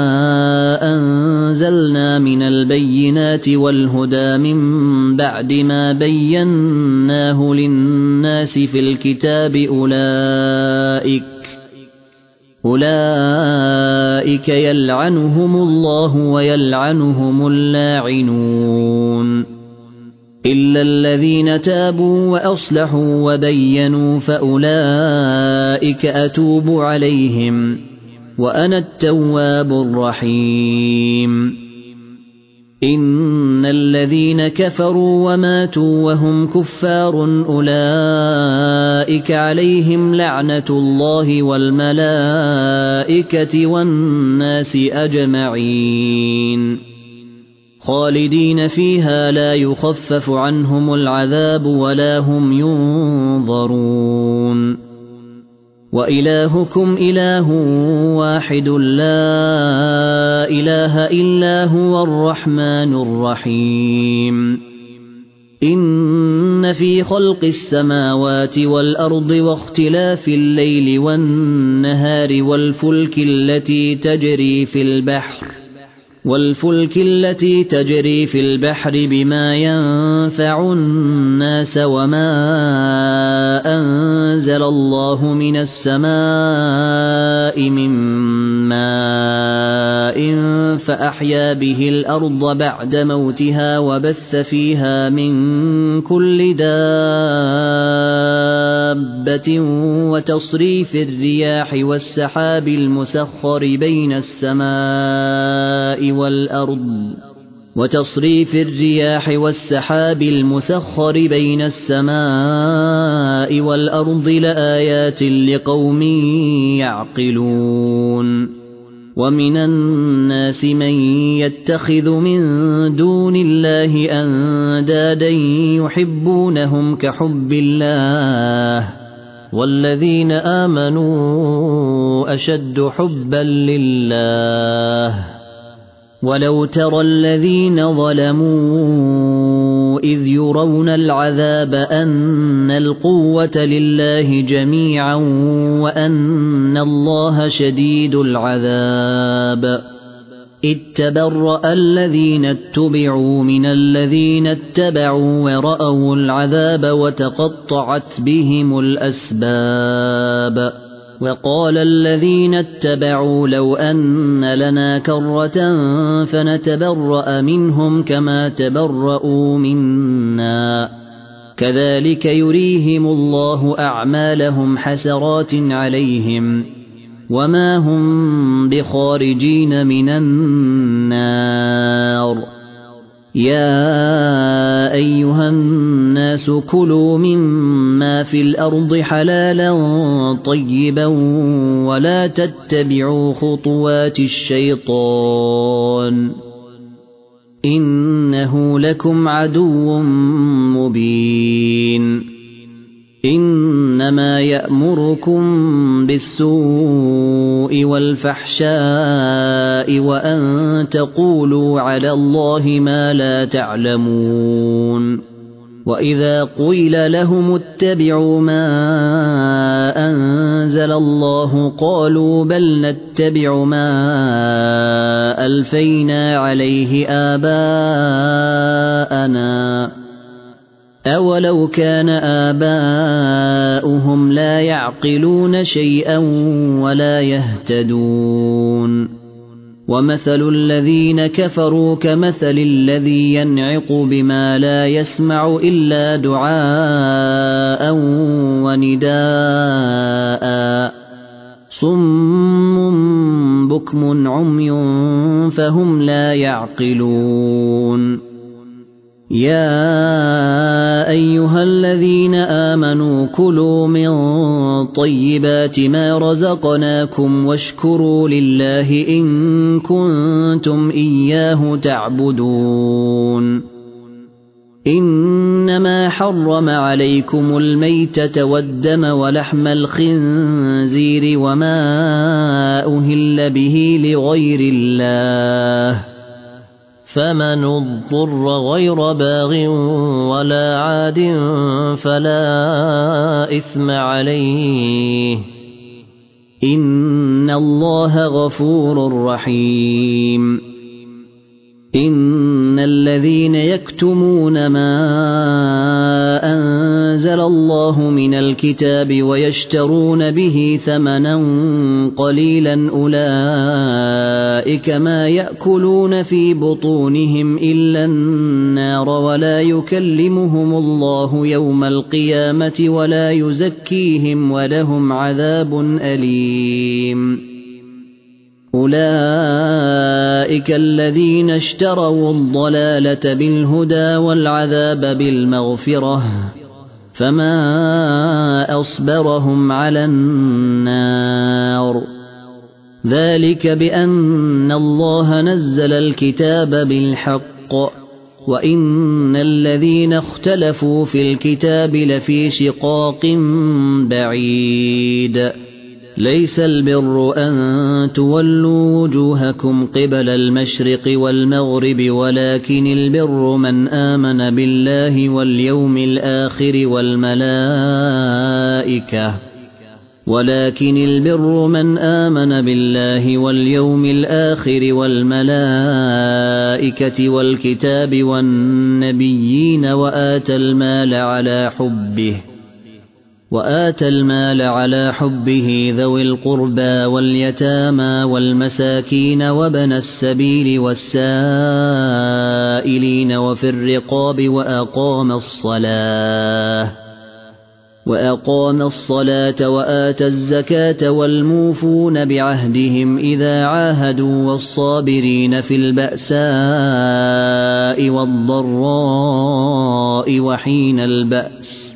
أنزلنا من البينات والهدى من بعد ما بيناه للناس في الكتاب أولئك أولئك أولئك يلعنهم الله ويلعنهم اللاعنون إلا الذين تابوا وأصلحوا وبينوا فأولئك أتوب عليهم وأنا التواب الرحيم إن الذين كفروا وماتوا وهم كفار أولئك عليهم لعنة الله والملائكة والناس أجمعين خالدين فيها لا يخفف عنهم العذاب ولا هم ينظرون وإلهكم إله واحد لا إله إلا هو الرحمن الرحيم إن في خلق السماوات والأرض واختلاف الليل والنهار والفلك التي تجري في البحر والفلك التي تجري في البحر بما ينفع الناس وما أنزل الله من السماء من ماء فأحيا به الأرض بعد موتها وبث فيها من كل دابة وتصريف الرياح والسحاب المسخر بين السماء والأرض وتصريف الرياح والسحاب المسخر بين السماء والأرض لآيات لقوم يعقلون ومن الناس من يتخذ من دون الله أندادا يحبونهم كحب الله والذين آمنوا أشد حبا لله ولو ترى الذين ظلموا إذ يرون العذاب أن القوة لله جميعا وأن الله شديد العذاب إذ تبرأ الذين اتبعوا من الذين اتبعوا ورأوا العذاب وتقطعت بهم الأسباب وقال الذين اتبعوا لو أن لنا كرة فنتبرأ منهم كما تبرؤوا منا كذلك يريهم الله أعمالهم حسرات عليهم وما هم بخارجين من النار يا أيها الناس كلوا مما في الأرض حلالا طيبا ولا تتبعوا خطوات الشيطان إنه لكم عدو مبين إنما يأمركم بالسوء والفحشاء وأن تقولوا على الله ما لا تعلمون وإذا قيل لهم اتبعوا ما أنزل الله قالوا بل نتبع ما ألفينا عليه آباءنا أولو كان آباؤهم لا يعقلون شيئا ولا يهتدون ومثل الذين كفروا كمثل الذي ينعق بما لا يسمع إلا دعاء ونداء صم بكم عمي فهم لا يعقلون يا أيها الذين آمنوا كلوا من طيبات ما رزقناكم واشكروا لله إن كنتم إياه تعبدون إنما حرم عليكم الميتة والدم ولحم الخنزير وما أهل به لغير الله فمن اضطر غير باغ ولا عاد فلا إثم عليه إن الله غفور رحيم إن الذين يكتمون ما أنزل الله من الكتاب ويشترون به ثمنا قليلا أولئك ما يأكلون في بطونهم إلا النار ولا يكلمهم الله يوم القيامة ولا يزكيهم ولهم عذاب أليم أولئك الذين اشتروا الضلالة بالهدى والعذاب بالمغفرة فما أصبرهم على النار ذلك بأن الله نزل الكتاب بالحق وإن الذين اختلفوا في الكتاب لفي شقاق بعيد ليس البر أن تولوا وجوهكم قبل المشرق والمغرب ولكن البر من آمن بالله واليوم الآخر والملائكة ولكن البر من آمن بالله واليوم الآخر والملائكة والكتاب والنبيين وآتى المال على حبه وآتى المال على حبه ذوي القربى واليتامى والمساكين وابن السبيل والسائلين وفي الرقاب وأقام الصلاة وأقام الصلاة وآتى الزكاة والموفون بعهدهم إذا عاهدوا والصابرين في البأساء والضراء وحين البأس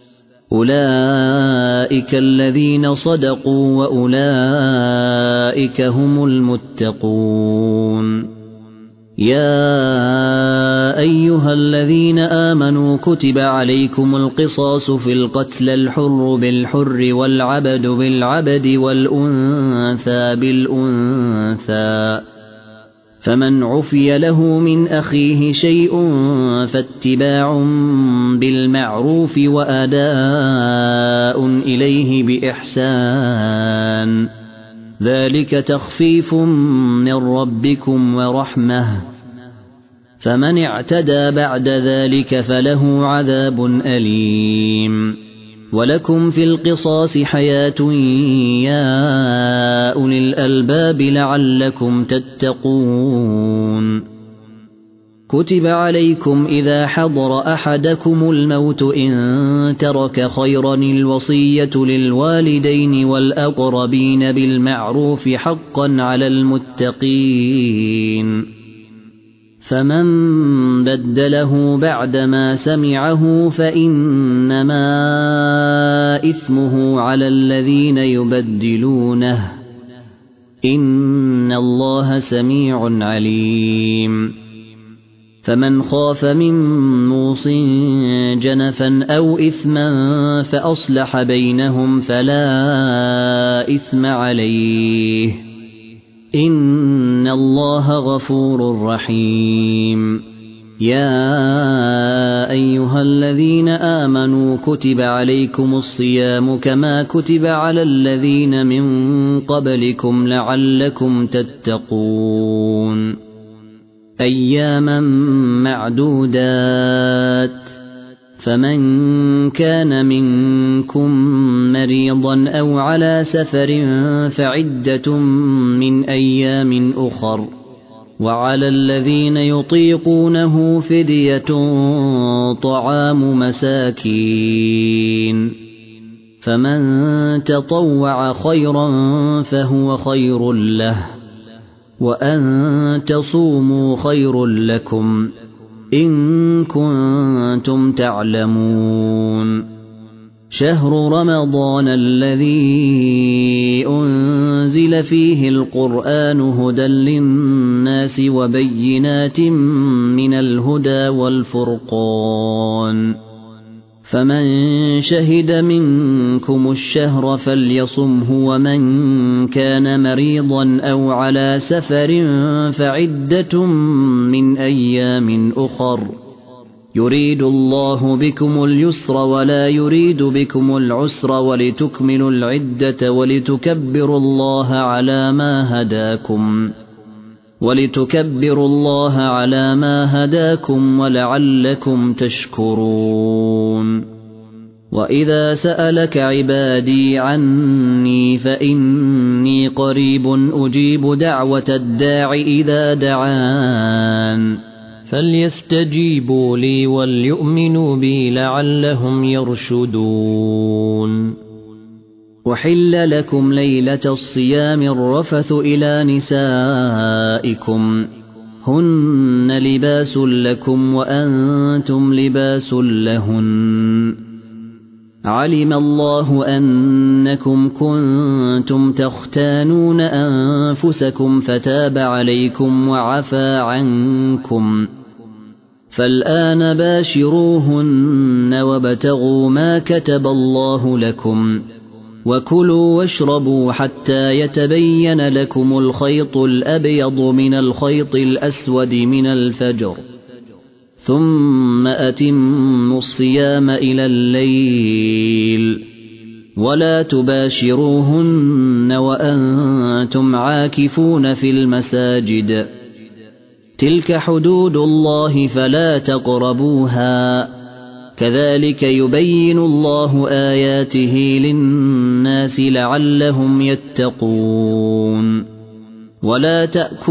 أولئك الذين صدقوا وأولئك هم المتقون يا أيها الذين آمنوا كتب عليكم القصاص في القتل الحر بالحر والعبد بالعبد والأنثى بالأنثى فمن عفي له من أخيه شيء فاتباع بالمعروف وأداء إليه بإحسان ذلك تخفيف من ربكم ورحمة فمن اعتدى بعد ذلك فله عذاب أليم ولكم في القصاص حياة يا أولي الألباب لعلكم تتقون كتب عليكم إذا حضر أحدكم الموت إن ترك خيرا الوصية للوالدين والأقربين بالمعروف حقا على المتقين فمن بدله بعدما سمعه فإنما إثمه على الذين يبدلونه إن الله سميع عليم فمن خاف من موص جنفا أو إثما فأصلح بينهم فلا إثم عليه إن الله غفور رحيم يا أيها الذين آمنوا كتب عليكم الصيام كما كتب على الذين من قبلكم لعلكم تتقون أياما معدودات فمن كان منكم مريضا أو على سفر فعدة من أيام أخر وعلى الذين يطيقونه فدية طعام مساكين فمن تطوع خيرا فهو خير له وأن تصوموا خير لكم إن كنتم تعلمون شهر رمضان الذي أنزل فيه القرآن هدى للناس وبينات من الهدى والفرقان فمن شهد منكم الشهر فليصمه ومن كان مريضا أو على سفر فعدة من أيام أخر يريد الله بكم اليسر ولا يريد بكم العسر ولتكملوا العدة ولتكبروا الله على ما هداكم ولتكبروا الله على ما هداكم ولعلكم تشكرون وإذا سألك عبادي عني فإني قريب أجيب دعوة الداع إذا دعان فليستجيبوا لي وليؤمنوا بي لعلهم يرشدون أحل لكم ليلة الصيام الرفث إلى نسائكم هن لباس لكم وأنتم لباس لهن علم الله أنكم كنتم تختانون أنفسكم فتاب عليكم وعفى عنكم فالآن باشروهن وابتغوا ما كتب الله لكم وكلوا واشربوا حتى يتبين لكم الخيط الأبيض من الخيط الأسود من الفجر ثم أتموا الصيام إلى الليل ولا تباشروهن وأنتم عاكفون في المساجد تلك حدود الله فلا تقربوها كذلك يبين الله آياته للناس لعلهم يتقون ولا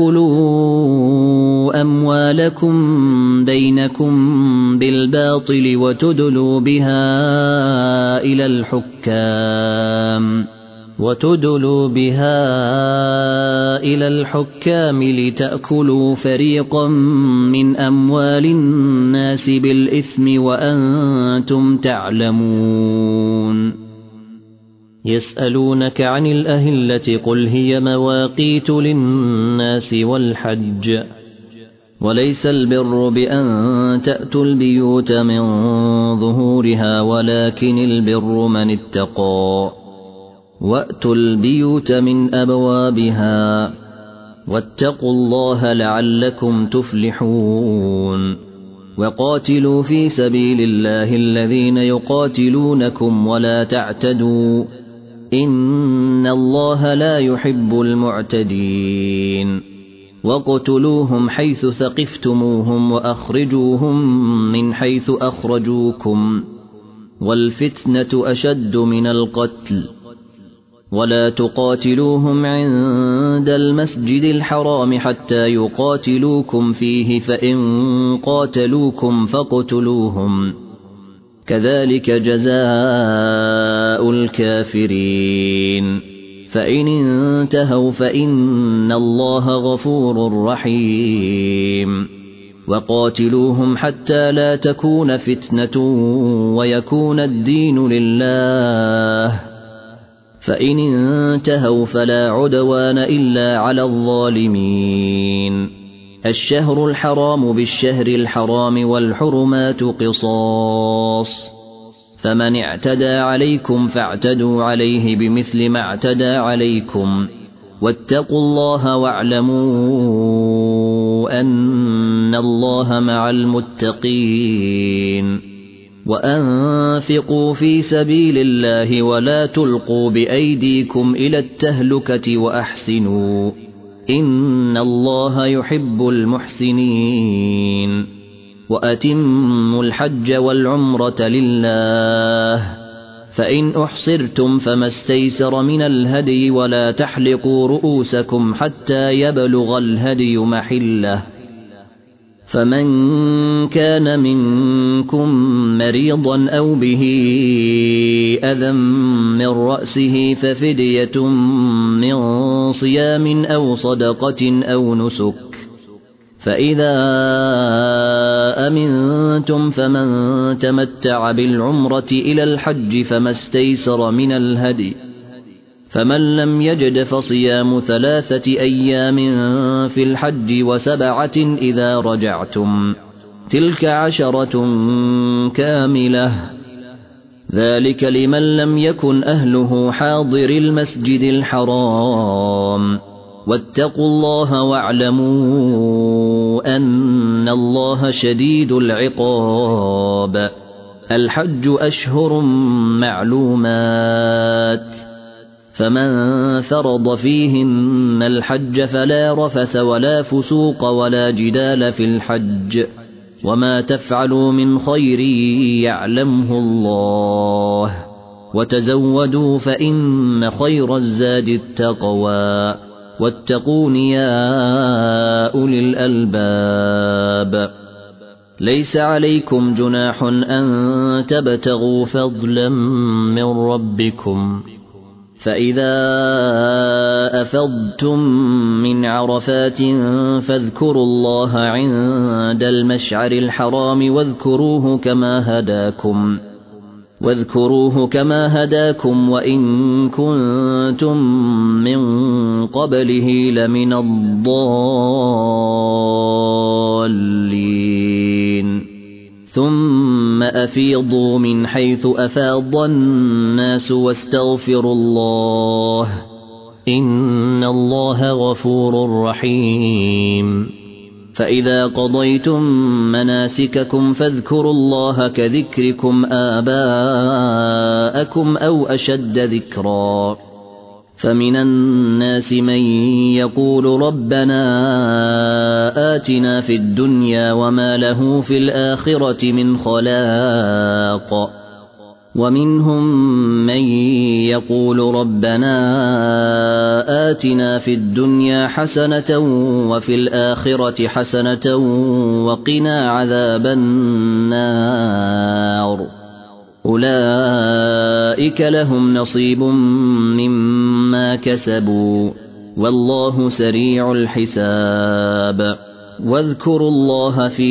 تأكلوا أموالكم بينكم بالباطل وتدلوا بها إلى الحكام وتدلوا بها إلى الحكام لتأكلوا فريقا من أموال الناس بالإثم وأنتم تعلمون يسألونك عن الأهلة قل هي مواقيت للناس والحج وليس البر بأن تأتوا البيوت من ظهورها ولكن البر من اتقى وأتوا البيوت من أبوابها واتقوا الله لعلكم تفلحون وقاتلوا في سبيل الله الذين يقاتلونكم ولا تعتدوا إن الله لا يحب المعتدين واقتلوهم حيث ثقفتموهم وأخرجوهم من حيث أخرجوكم والفتنة أشد من القتل ولا تقاتلوهم عند المسجد الحرام حتى يقاتلوكم فيه فإن قاتلوكم فاقتلوهم كذلك جزاء الكافرين فإن انتهوا فإن الله غفور رحيم وقاتلوهم حتى لا تكون فتنة ويكون الدين لله فإن انتهوا فلا عدوان إلا على الظالمين الشهر الحرام بالشهر الحرام والحرمات قصاص فمن اعتدى عليكم فاعتدوا عليه بمثل ما اعتدى عليكم واتقوا الله واعلموا أن الله مع المتقين وأنفقوا في سبيل الله ولا تلقوا بأيديكم إلى التهلكة وأحسنوا إن الله يحب المحسنين وأتموا الحج والعمرة لله فإن أحصرتم فما استيسر من الهدي ولا تحلقوا رؤوسكم حتى يبلغ الهدي محله فمن كان منكم مريضا أو به أذى من رأسه ففدية من صيام أو صدقة أو نسك فإذا أمنتم فمن تمتع بالعمرة إلى الحج فما استيسر من الهدي فمن لم يجد فصيام ثلاثة أيام في الحج وسبعة إذا رجعتم تلك عشرة كاملة ذلك لمن لم يكن أهله حاضر المسجد الحرام واتقوا الله واعلموا أن الله شديد العقاب الحج أشهر معلومات فمن فرض فيهن الحج فلا رفث ولا فسوق ولا جدال في الحج وما تفعلوا من خير يعلمه الله وتزودوا فإن خير الزاد التقوى واتقون يا أولي الألباب ليس عليكم جناح أن تبتغوا فضلا من ربكم فإذا أفضتم من عرفات فاذكروا الله عند المشعر الحرام واذكروه كما هداكم واذكروه كما هداكم وإن كنتم من قبله لمن الضالين ثم أفيضوا من حيث أفاض الناس واستغفروا الله إن الله غفور رحيم فإذا قضيتم مناسككم فاذكروا الله كذكركم آباءكم أو أشد ذكرا فمن الناس من يقول ربنا آتنا في الدنيا وما له في الآخرة من خلاق ومنهم من يقول ربنا آتنا في الدنيا حسنة وفي الآخرة حسنة وقنا عذاب النار أولئك لهم نصيب مما كسبوا والله سريع الحساب واذكروا الله في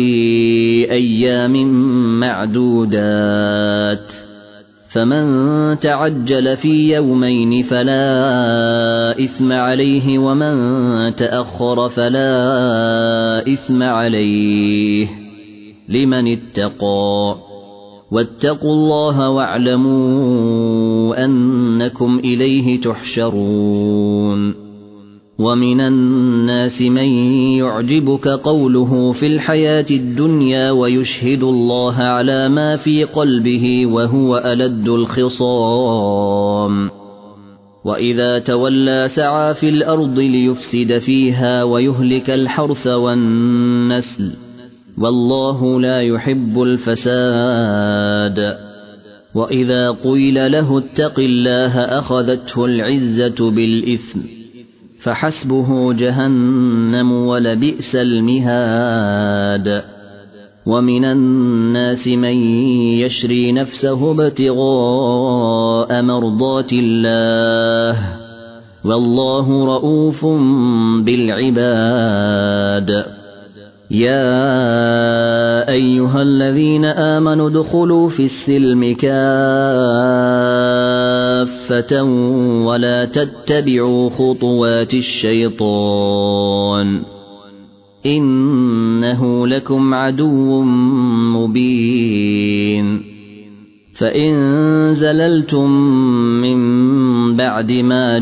أيام معدودات فمن تعجل في يومين فلا إثم عليه ومن تأخر فلا إثم عليه لمن اتقى واتقوا الله واعلموا أنكم إليه تحشرون ومن الناس من يعجبك قوله في الحياة الدنيا ويشهد الله على ما في قلبه وهو ألد الخصام وإذا تولى سعى في الأرض ليفسد فيها ويهلك الحرث والنسل والله لا يحب الفساد وإذا قيل له اتق الله أخذته العزة بالإثم فحسبه جهنم ولبئس المهاد ومن الناس من يشري نفسه ابتغاء مرضات الله والله رؤوف بالعباد يا أيها الذين آمنوا ادخلوا في السلم كافة ولا تتبعوا خطوات الشيطان إنه لكم عدو مبين فإن زللتم من بعد ما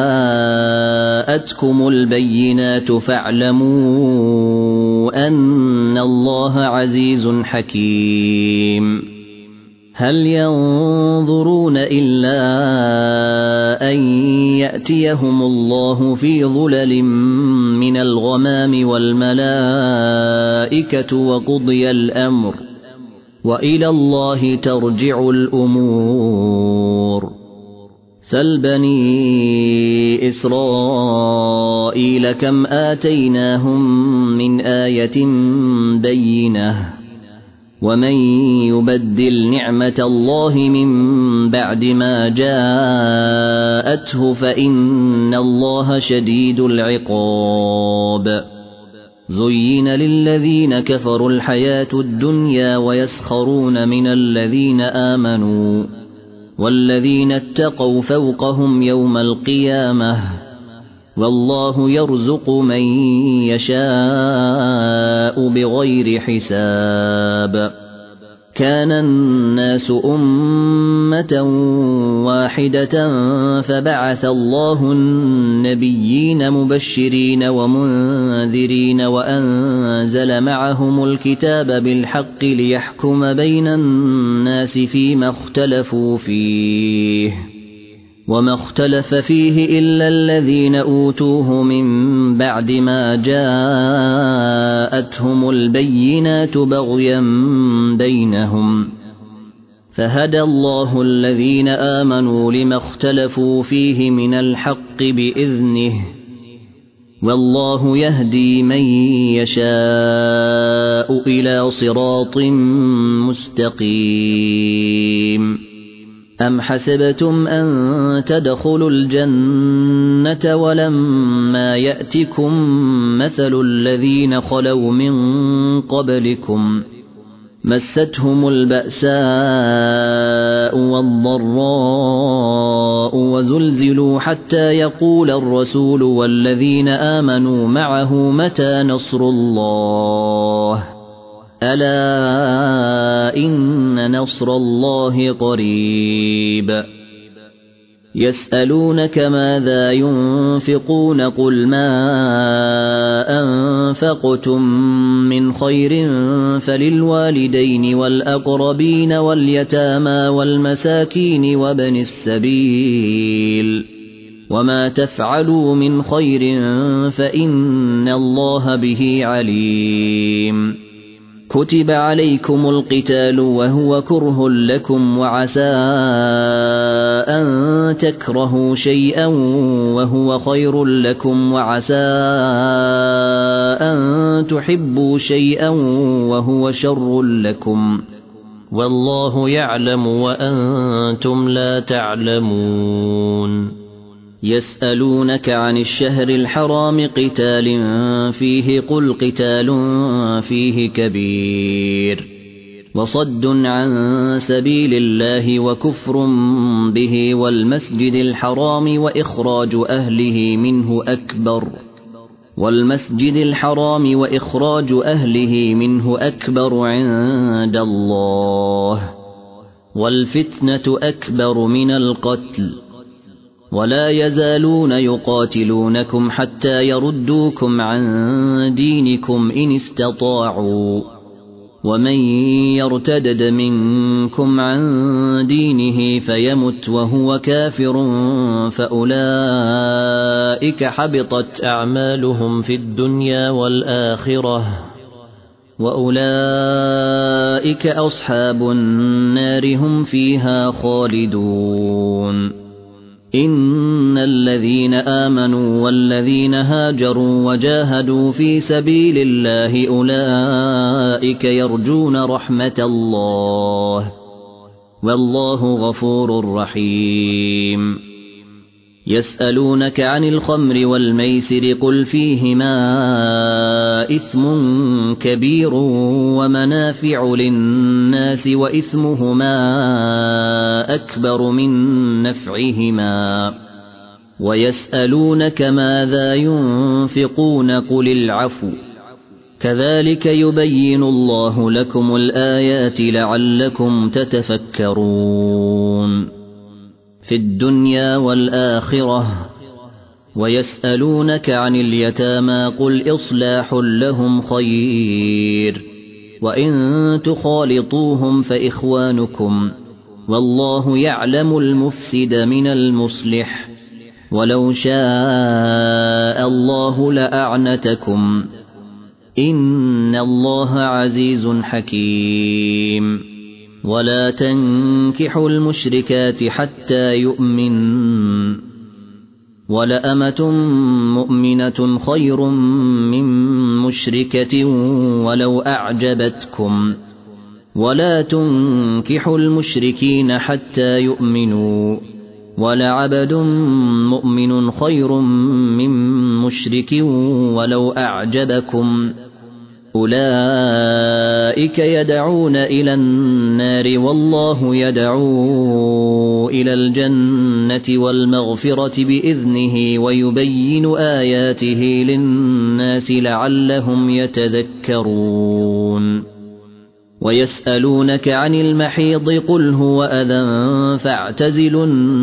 جاءتكم البينات فاعلموا أن الله عزيز حكيم هل ينظرون إلا أن يأتيهم الله في ظلل من الغمام والملائكة وقضي الأمر وإلى الله ترجع الأمور سل بني إسرائيل كم آتيناهم من آية بينة ومن يبدل نعمة الله من بعد ما جاءته فإن الله شديد العقاب زين للذين كفروا الحياة الدنيا ويسخرون من الذين آمنوا والذين اتقوا فوقهم يوم القيامة والله يرزق من يشاء بغير حساب كان الناس أمة واحدة فبعث الله النبيين مبشرين ومنذرين وأنزل معهم الكتاب بالحق ليحكم بين الناس فيما اختلفوا فيه وما اختلف فيه إلا الذين أوتوه من بعد ما جاءتهم البينات بغيا بينهم فهدى الله الذين آمنوا لما اختلفوا فيه من الحق بإذنه والله يهدي من يشاء إلى صراط مستقيم أم حسبتم أن تدخلوا الجنة ولما يأتكم مثل الذين خلوا من قبلكم مستهم البأساء والضراء وزلزلوا حتى يقول الرسول والذين آمنوا معه متى نصر الله ألا إن نصر الله قريب يسألونك ماذا ينفقون قل ما أنفقتم من خير فللوالدين والأقربين واليتامى والمساكين وابن السبيل وما تفعلوا من خير فإن الله به عليم كتب عليكم القتال وهو كره لكم وعسى أن تكرهوا شيئا وهو خير لكم وعسى أن تحبوا شيئا وهو شر لكم والله يعلم وأنتم لا تعلمون يسألونك عن الشهر الحرام قتال فيه قل قتال فيه كبير وصد عن سبيل الله وكفر به والمسجد الحرام وإخراج أهله منه أكبر والمسجد الحرام وإخراج أهله منه أكبر عند الله والفتنة أكبر من القتل ولا يزالون يقاتلونكم حتى يردوكم عن دينكم إن استطاعوا ومن يرتدد منكم عن دينه فيمت وهو كافر فأولئك حبطت أعمالهم في الدنيا والآخرة وأولئك أصحاب النار هم فيها خالدون إن الذين آمنوا والذين هاجروا وجاهدوا في سبيل الله أولئك يرجون رحمة الله والله غفور رحيم يسألونك عن الخمر والميسر قل فيهما إثم كبير ومنافع للناس وإثمهما أكبر من نفعهما ويسألونك ماذا ينفقون قل العفو كذلك يبين الله لكم الآيات لعلكم تتفكرون في الدنيا والآخرة ويسألونك عن اليتامى قل إصلاح لهم خير وإن تخالطوهم فإخوانكم والله يعلم المفسد من المصلح ولو شاء الله لأعنتكم إن الله عزيز حكيم ولا تنكحوا المشركات حتى يؤمنن ولأمة مؤمنة خير من مشركة ولو أعجبتكم ولا تنكحوا المشركين حتى يؤمنوا ولعبد مؤمن خير من مشرك ولو أعجبكم أولئك يدعون إلى النار والله يدعو إلى الجنة والمغفرة بإذنه ويبين آياته للناس لعلهم يتذكرون ويسألونك عن المحيض قل هو أذى فاعتزلوا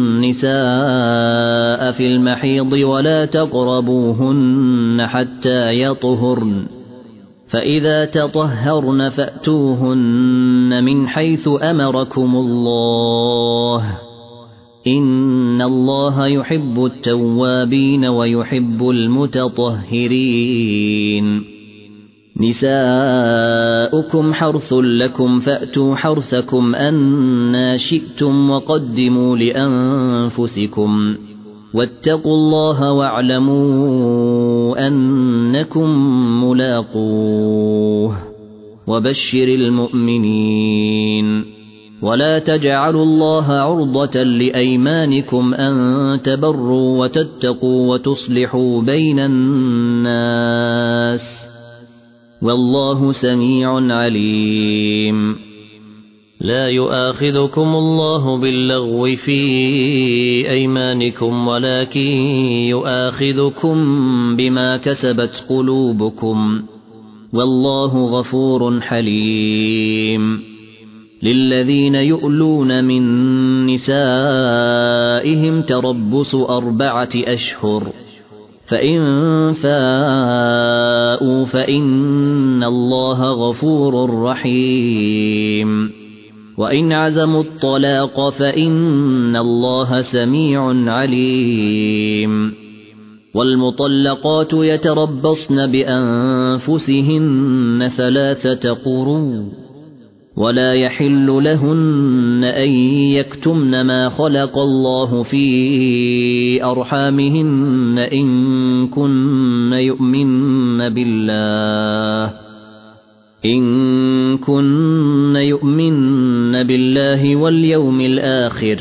النساء في المحيض ولا تقربوهن حتى يطهرن فإذا تطهرن فأتوهن من حيث أمركم الله إن الله يحب التوابين ويحب المتطهرين نساؤكم حرث لكم فأتوا حرثكم أنى شئتم وقدموا لأنفسكم واتقوا الله واعلموا أنكم ملاقوه وبشر المؤمنين ولا تجعلوا الله عرضة لأيمانكم أن تبروا وتتقوا وتصلحوا بين الناس والله سميع عليم لا يؤاخذكم الله باللغو في أيمانكم ولكن يؤاخذكم بما كسبت قلوبكم والله غفور حليم للذين يؤلون من نسائهم تربص أربعة أشهر فإن فاءوا فإن الله غفور رحيم وإن عزموا الطلاق فإن الله سميع عليم والمطلقات يتربصن بأنفسهن ثلاثة قروء ولا يحل لهن أن يكتمن ما خلق الله في أرحامهن إن كن يؤمن بالله إن كن يؤمن بالله واليوم الآخر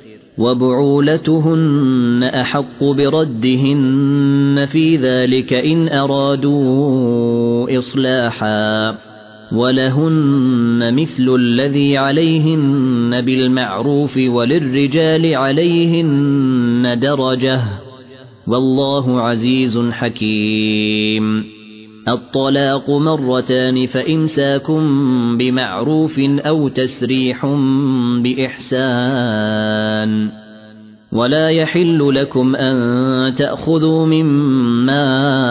وبعولتهن أحق بردهن في ذلك إن أرادوا إصلاحا ولهن مثل الذي عليهن بالمعروف وللرجال عليهن درجة والله عزيز حكيم الطلاق مرتان فإمساكم بمعروف أو تسريح بإحسان ولا يحل لكم أن تأخذوا مما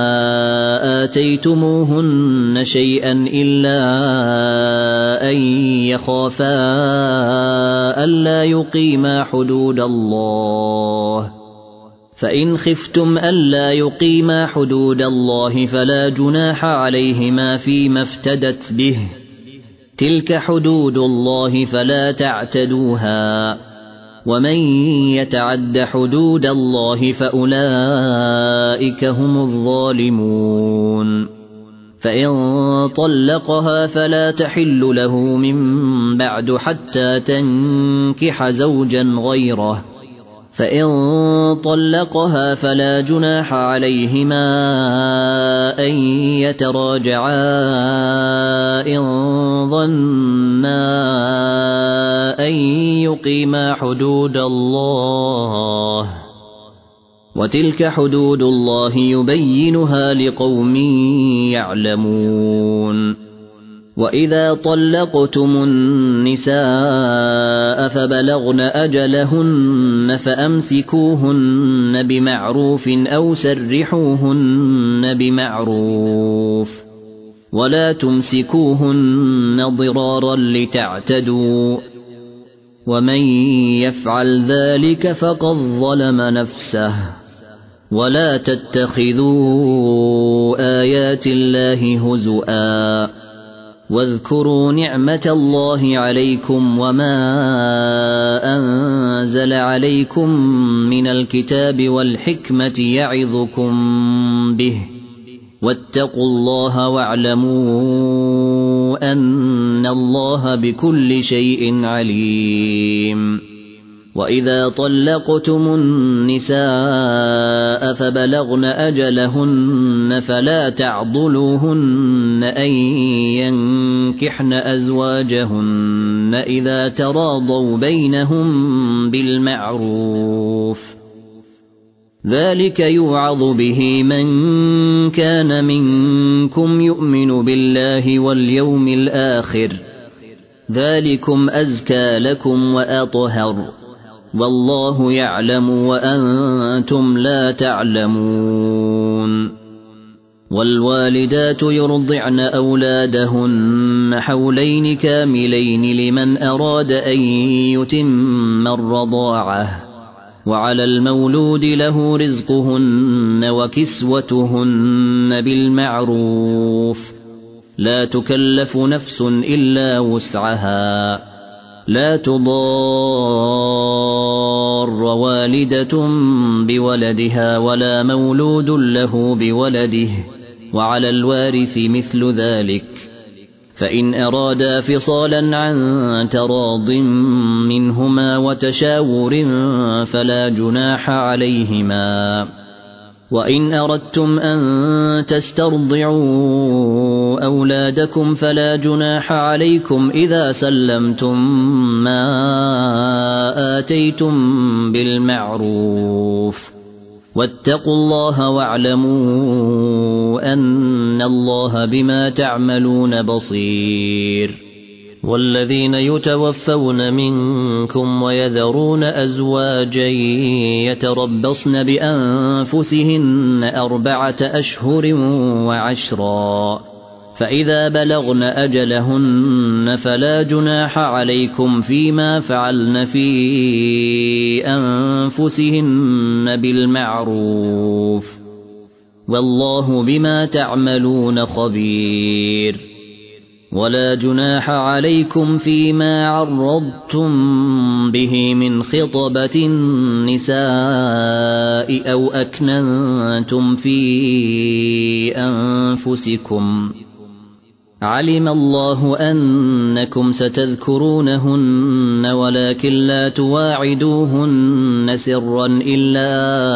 آتيتموهن شيئا إلا أن يخافا ألا يقيما حدود الله فإن خفتم ألا يقيما حدود الله فلا جناح عليهما فيما افتدت به تلك حدود الله فلا تعتدوها ومن يتعد حدود الله فأولئك هم الظالمون فإن طلقها فلا تحل له من بعد حتى تنكح زوجا غيره فإن طلقها فلا جناح عليهما أن يتراجعا إن ظنا أن يقيما حدود الله وتلك حدود الله يبينها لقوم يعلمون وإذا طلقتم النساء فبلغن أجلهن فأمسكوهن بمعروف أو سرحوهن بمعروف ولا تمسكوهن ضرارا لتعتدوا ومن يفعل ذلك فقد ظلم نفسه ولا تتخذوا آيات الله هزؤا واذكروا نعمة الله عليكم وما أنزل عليكم من الكتاب والحكمة يعظكم به واتقوا الله واعلموا أن الله بكل شيء عليم وإذا طلقتم النساء فبلغن أجلهن فلا تعضلوهن أن ينكحن أزواجهن إذا تراضوا بينهم بالمعروف ذلك يوعظ به من كان منكم يؤمن بالله واليوم الآخر ذلكم أزكى لكم وأطهر والله يعلم وأنتم لا تعلمون والوالدات يرضعن أولادهن حولين كاملين لمن أراد أن يتم الرضاعة وعلى المولود له رزقهن وكسوتهن بالمعروف لا تكلف نفس إلا وسعها لا تضار والدة بولدها ولا مولود له بولده وعلى الوارث مثل ذلك فإن أرادا فصالا عن تراض منهما وتشاور فلا جناح عليهما وإن أردتم أن تسترضعوا أولادكم فلا جناح عليكم إذا سلمتم ما آتيتم بالمعروف واتقوا الله واعلموا أن الله بما تعملون بصير والذين يتوفون منكم ويذرون أزواجا يتربصن بأنفسهن أربعة أشهر وعشرا فإذا بلغن أجلهن فلا جناح عليكم فيما فعلن في أنفسهن بالمعروف والله بما تعملون خبير ولا جناح عليكم فيما عرضتم به من خطبة النساء أو أكننتم في أنفسكم علم الله أنكم ستذكرونهن ولكن لا تواعدوهن سرا إلا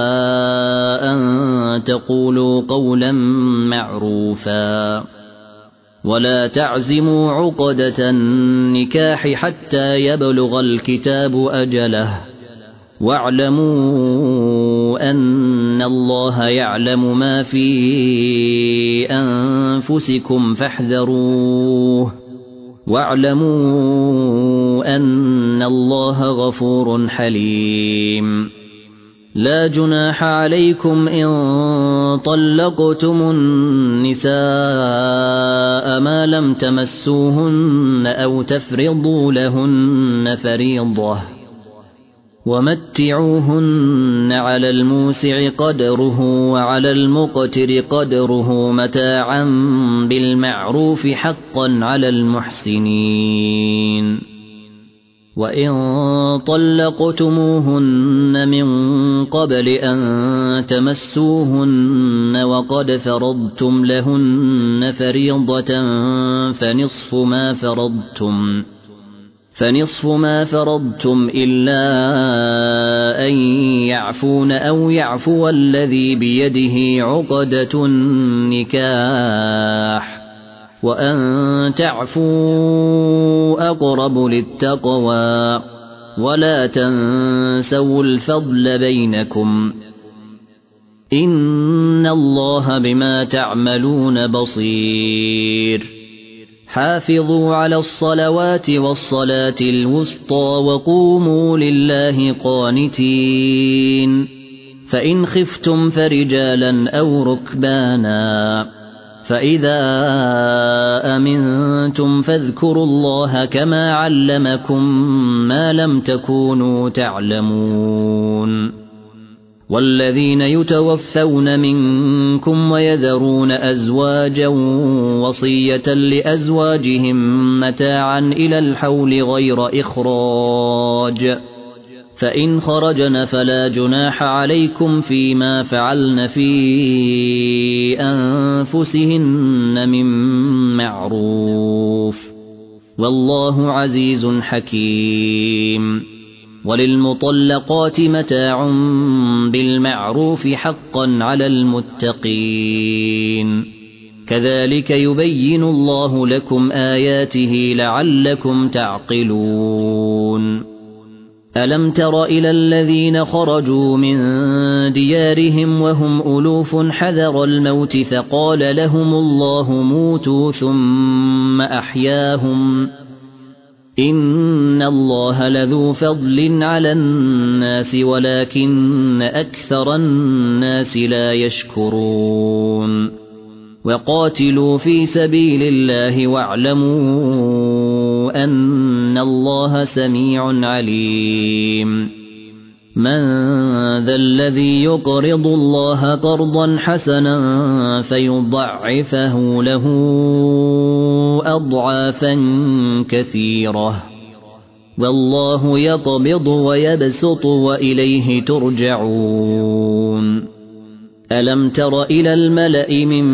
أن تقولوا قولا معروفا ولا تعزموا عقدة النكاح حتى يبلغ الكتاب أجله واعلموا أن الله يعلم ما في أنفسكم فاحذروه واعلموا أن الله غفور حليم لا جناح عليكم إن طلقتم النساء ما لم تمسوهن أو تفرضوا لهن فريضة ومتعوهن على الموسع قدره وعلى المقتر قدره متاعا بالمعروف حقا على المحسنين وإن طلقتموهن من قبل أن تمسوهن وقد فرضتم لهن فريضة فنصف ما فرضتم فنصف ما فرضتم إلا أن يعفون أو يعفو الذي بيده عقدة النكاح وأن تعفوا أقرب للتقوى ولا تنسوا الفضل بينكم إن الله بما تعملون بصير حافظوا على الصلوات والصلاة الوسطى وقوموا لله قانتين فإن خفتم فرجالا أو ركبانا فإذا أمنتم فاذكروا الله كما علمكم ما لم تكونوا تعلمون والذين يتوفون منكم ويذرون أزواجا وصية لأزواجهم متاعا إلى الحول غير إخراج فإن خرجن فلا جناح عليكم فيما فعلن في أنفسهن من معروف والله عزيز حكيم وللمطلقات متاع بالمعروف حقا على المتقين كذلك يبين الله لكم آياته لعلكم تعقلون ألم تر إلى الذين خرجوا من ديارهم وهم ألوف حذر الموت فقال لهم الله موتوا ثم أحياهم إن الله لذو فضل على الناس ولكن أكثر الناس لا يشكرون وقاتلوا في سبيل الله واعلموا أن الله سميع عليم من ذا الذي يقرض الله قرضا حسنا فيضعفه له أضعافا كثيرة والله يقبض ويبسط وإليه ترجعون ألم تر إلى الملأ من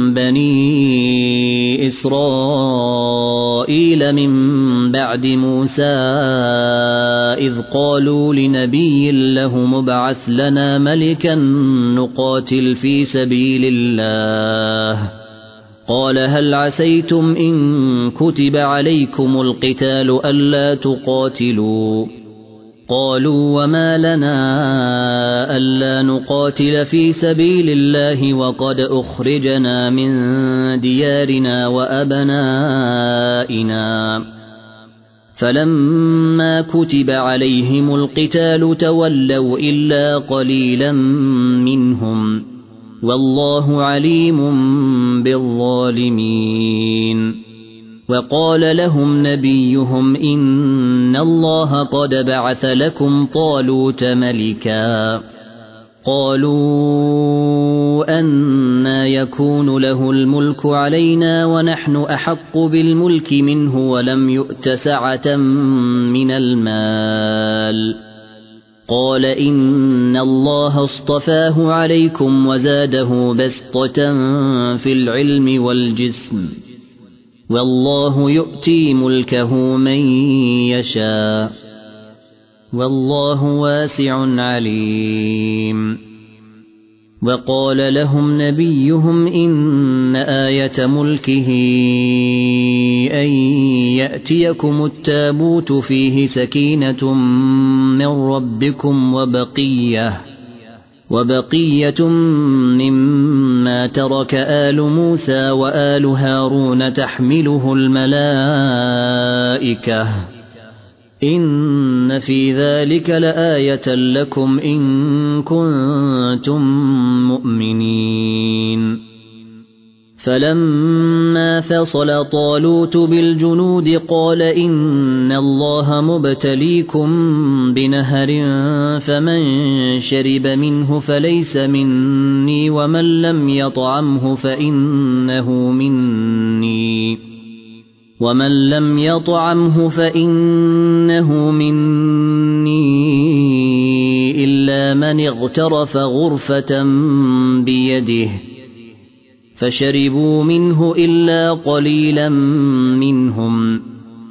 بني إسرائيل من بعد موسى إذ قالوا لنبي له مبعث لنا ملكا نقاتل في سبيل الله قال هل عسيتم إن كتب عليكم القتال ألا تقاتلوا قالوا وما لنا ألا نقاتل في سبيل الله وقد أخرجنا من ديارنا وأبنائنا فلما كتب عليهم القتال تولوا إلا قليلا منهم والله عليم بالظالمين وقال لهم نبيهم إن الله قد بعث لكم طالوت ملكا قالوا أنى يكون له الملك علينا ونحن أحق بالملك منه ولم يؤت سعة من المال قال إن الله اصطفاه عليكم وزاده بسطة في العلم والجسم والله يؤتي ملكه من يشاء والله واسع عليم وقال لهم نبيهم إن آية ملكه أن يأتيكم التابوت فيه سكينة من ربكم وبقية وبقية مما ترك آل موسى وآل هارون تحمله الملائكة إن في ذلك لآية لكم إن كنتم مؤمنين فلما فصل طالوت بالجنود قال إن الله مبتليكم بنهر فمن شرب منه فليس مني ومن لم يطعمه فإنه مني ومن لم يطعمه فإنه مني إلا من اغترف غرفة بيده فشربوا منه إلا قليلا منهم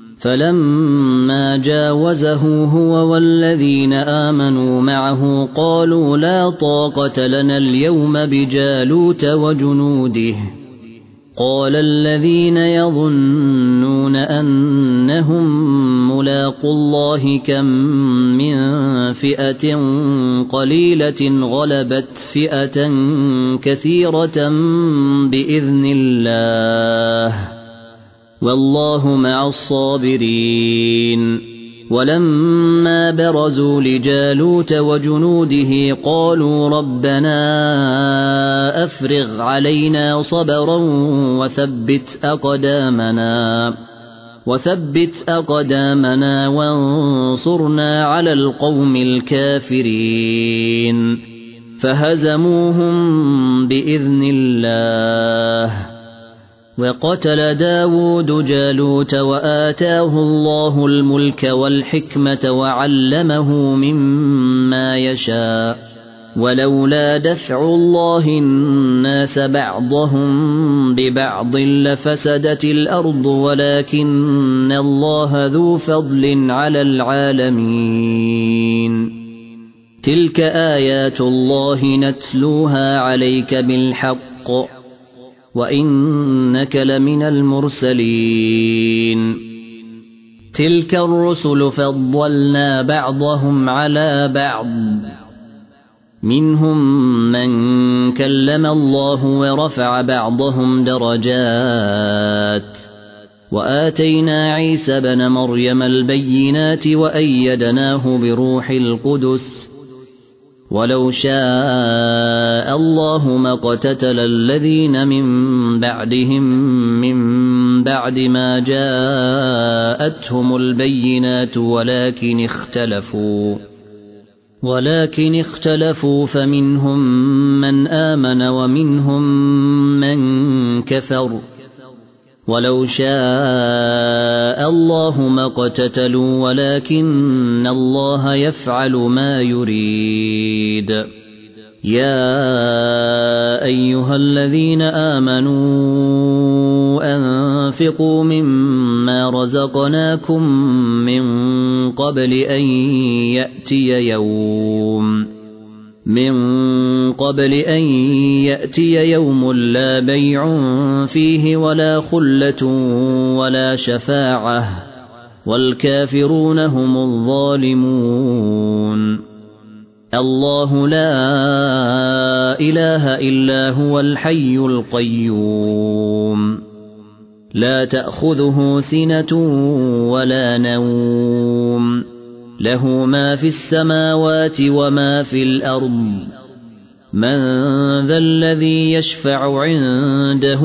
فلما جاوزه هو والذين آمنوا معه قالوا لا طاقة لنا اليوم بجالوت وجنوده قال الذين يظنون أنهم ملاقوا الله كم من فئة قليلة غلبت فئة كثيرة بإذن الله والله مع الصابرين ولما برزوا لجالوت وجنوده قالوا ربنا أفرغ علينا صبرا وثبت أقدامنا وثبت أقدامنا وانصرنا على القوم الكافرين فهزموهم بإذن الله وقتل داود جالوت وآتاه الله الملك والحكمة وعلمه مما يشاء ولولا دفع الله الناس بعضهم ببعض لفسدت الأرض ولكن الله ذو فضل على العالمين تلك آيات الله نتلوها عليك بالحق وإنك لمن المرسلين تلك الرسل فضلنا بعضهم على بعض منهم من كلم الله ورفع بعضهم درجات وآتينا عيسى بن مريم البينات وأيدناه بروح القدس ولو شاء الله ما اقتتل الذين من بعدهم من بعد ما جاءتهم البينات ولكن اختلفوا ولكن اختلفوا فمنهم من آمن ومنهم من كفر ولو شاء الله ما اقتتلوا ولكن الله يفعل ما يريد يا أيها الذين آمنوا أنفقوا مما رزقناكم من قبل أن يأتي يوم من قبل أن يأتي يوم لا بيع فيه ولا خلة ولا شفاعة والكافرون هم الظالمون الله لا إله إلا هو الحي القيوم لا تأخذه سنة ولا نوم له ما في السماوات وما في الأرض من ذا الذي يشفع عنده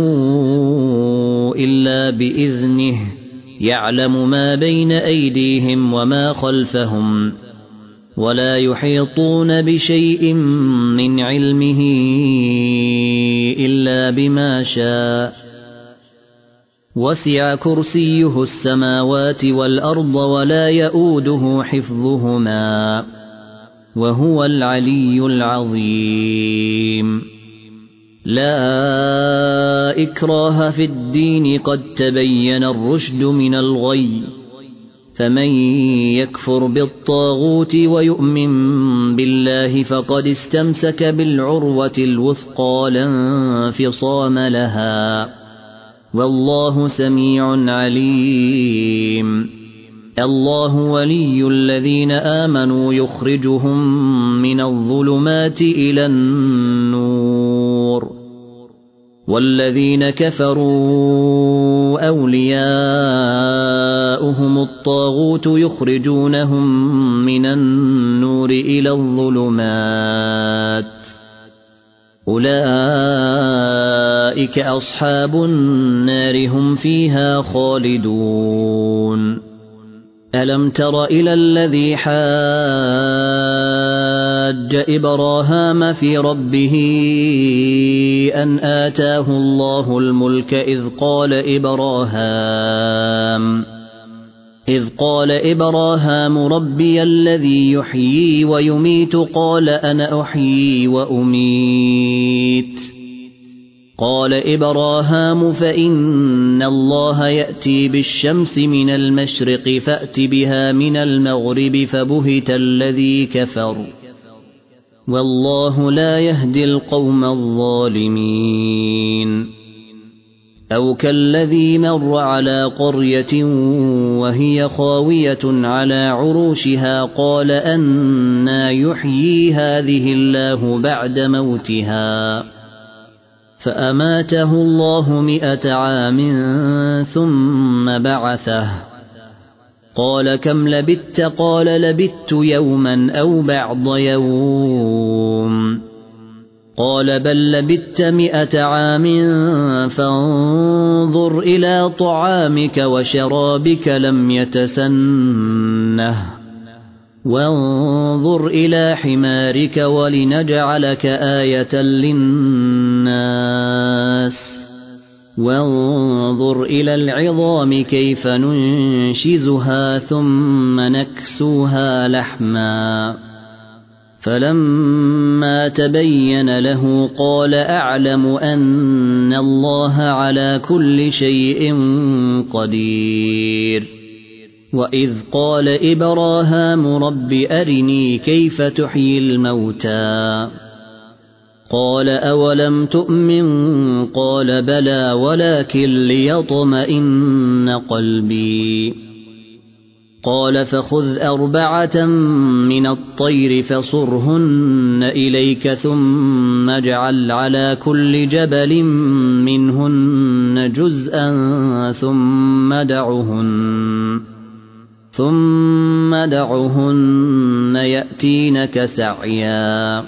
إلا بإذنه يعلم ما بين أيديهم وما خلفهم ولا يحيطون بشيء من علمه إلا بما شاء وسع كرسيه السماوات والأرض ولا يؤوده حفظهما وهو العلي العظيم لا إكراه في الدين قد تبين الرشد من الغي فمن يكفر بالطاغوت ويؤمن بالله فقد استمسك بالعروة الوثقى لا انفصام لها والله سميع عليم الله ولي الذين آمنوا يخرجهم من الظلمات إلى النور والذين كفروا أولياؤهم الطاغوت يخرجونهم من النور إلى الظلمات أولئك أصحاب النار هم فيها خالدون ألم تر إلى الذي حاج إبراهام في ربه أن آتاه الله الملك إذ قال إبراهام إذ قال إبراهام ربي الذي يحيي ويميت قال أنا أحيي وأميت قال إبراهام فإن الله يأتي بالشمس من المشرق فأت بها من المغرب فبهت الذي كفر والله لا يهدي القوم الظالمين أو كالذي مر على قرية وهي خاوية على عروشها قال أنى يحيي هذه الله بعد موتها فأماته الله مئة عام ثم بعثه قال كم لبثت قال لبثت يوما أو بعض يوم قال بل لبثت مئة عام فانظر إلى طعامك وشرابك لم يتسنه وانظر إلى حمارك ولنجعلك آية للناس وانظر إلى العظام كيف ننشزها ثم نكسوها لحما فلما تبين له قال أعلم أن الله على كل شيء قدير وإذ قال إبراهام رب أرني كيف تحيي الموتى قال أولم تؤمن قال بلى ولكن ليطمئن قلبي قال فخذ أربعة من الطير فصرهن إليك ثم اجعل على كل جبل منهن جزءا ثم دعهن ثم دعهن يأتينك سعيا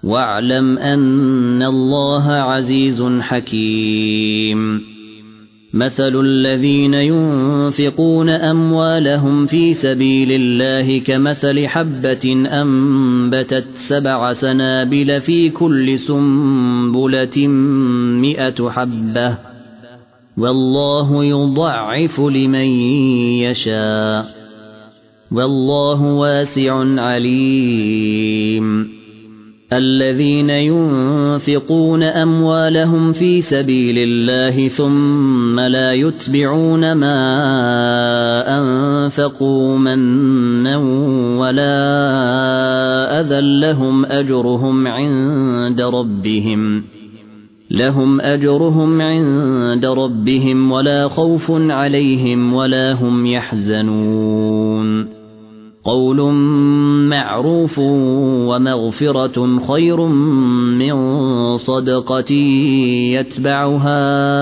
واعلم أن الله عزيز حكيم مثل الذين ينفقون أموالهم في سبيل الله كمثل حبة أنبتت سبع سنابل في كل سنبلة مئة حبة والله يضعف لمن يشاء والله واسع عليم الذين ينفقون أموالهم في سبيل الله ثم لا يتبعون ما أنفقوا منا ولا أذى لهم أجرهم عند ربهم لهم أجرهم عند ربهم ولا خوف عليهم ولا هم يحزنون قول معروف ومغفرة خير من صدقة يتبعها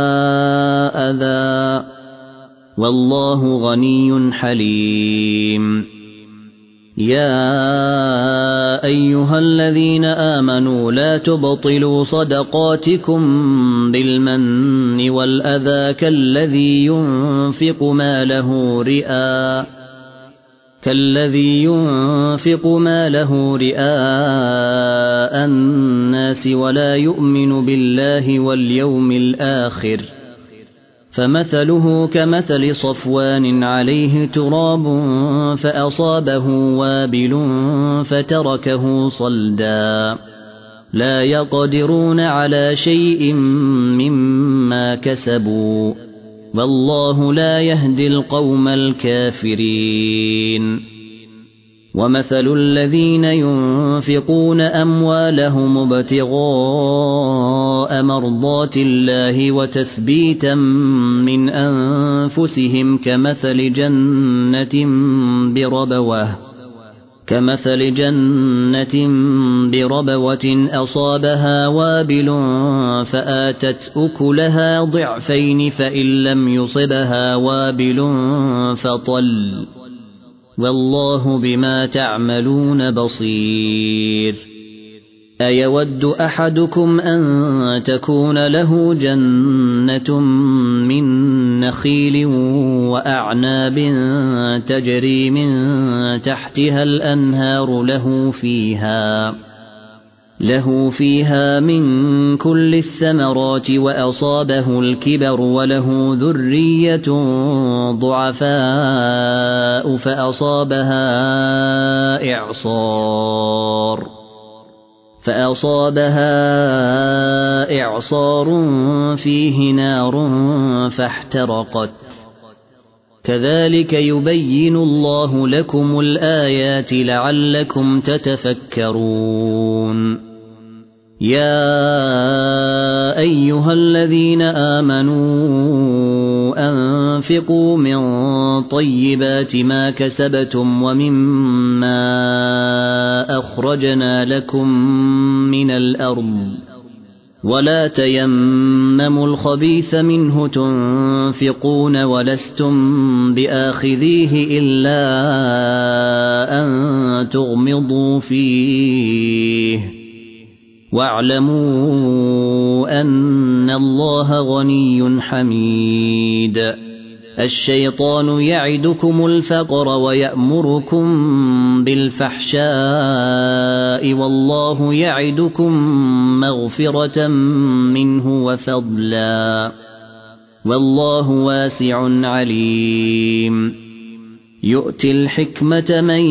أذى والله غني حليم يا أيها الذين آمنوا لا تبطلوا صدقاتكم بالمن والأذى كالذي ينفق ماله رئاء كالذي ينفق ماله رئاء الناس ولا يؤمن بالله واليوم الآخر فمثله كمثل صفوان عليه تراب فأصابه وابل فتركه صلدا لا يقدرون على شيء مما كسبوا والله لا يهدي القوم الكافرين ومثل الذين ينفقون أموالهم ابتغاء مرضات الله وتثبيتا من أنفسهم كمثل جنة بربوة كمثل جنة بربوة أصابها وابل فآتت أكلها ضعفين فإن لم يصبها وابل فطل والله بما تعملون بصير أيود أحدكم أن تكون له جنة من نخيل وأعناب تجري من تحتها الأنهار له فيها له فيها من كل الثمرات وأصابه الكبر وله ذرية ضعفاء فأصابها إعصار فأصابها إعصار فيه نار فاحترقت كذلك يبين الله لكم الآيات لعلكم تتفكرون يا أيها الذين آمنوا أنفقوا من طيبات ما كسبتم ومما أخرجنا لكم من الأرض ولا تيمموا الخبيث منه تنفقون ولستم بآخذيه إلا أن تغمضوا فيه واعلموا أن الله غني حميد الشيطان يعدكم الفقر ويأمركم بالفحشاء والله يعدكم مغفرة منه وفضلا والله واسع عليم يؤتي الحكمة من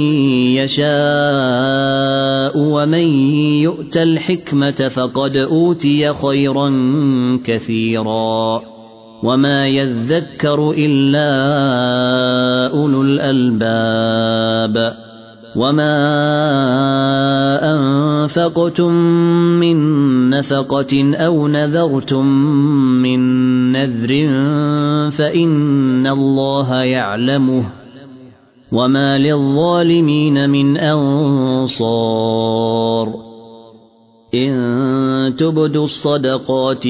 يشاء ومن يؤت الحكمة فقد أوتي خيرا كثيرا وما يذكر إلا أولو الألباب وما أنفقتم من نفقة أو نذرتم من نذر فإن الله يعلمه وما للظالمين من أنصار إن تبدوا الصدقات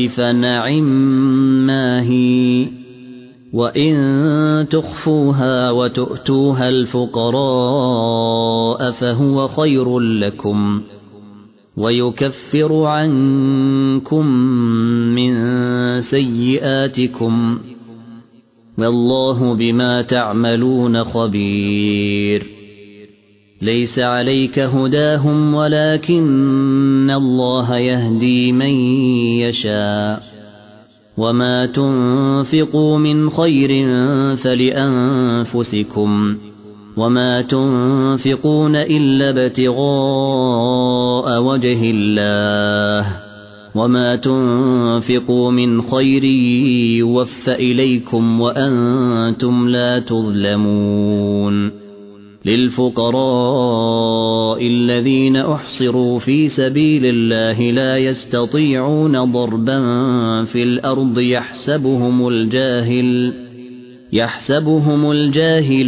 فنعما هي وإن تخفوها وتؤتوها الفقراء فهو خير لكم ويكفر عنكم من سيئاتكم والله بما تعملون خبير ليس عليك هداهم ولكن الله يهدي من يشاء وما تنفقوا من خير فلأنفسكم وما تنفقون إلا ابتغاء وجه الله وما تنفقوا من خير يوفى إليكم وأنتم لا تظلمون للفقراء الذين أحصروا في سبيل الله لا يستطيعون ضربا في الأرض يحسبهم الجاهل يحسبهم الجاهل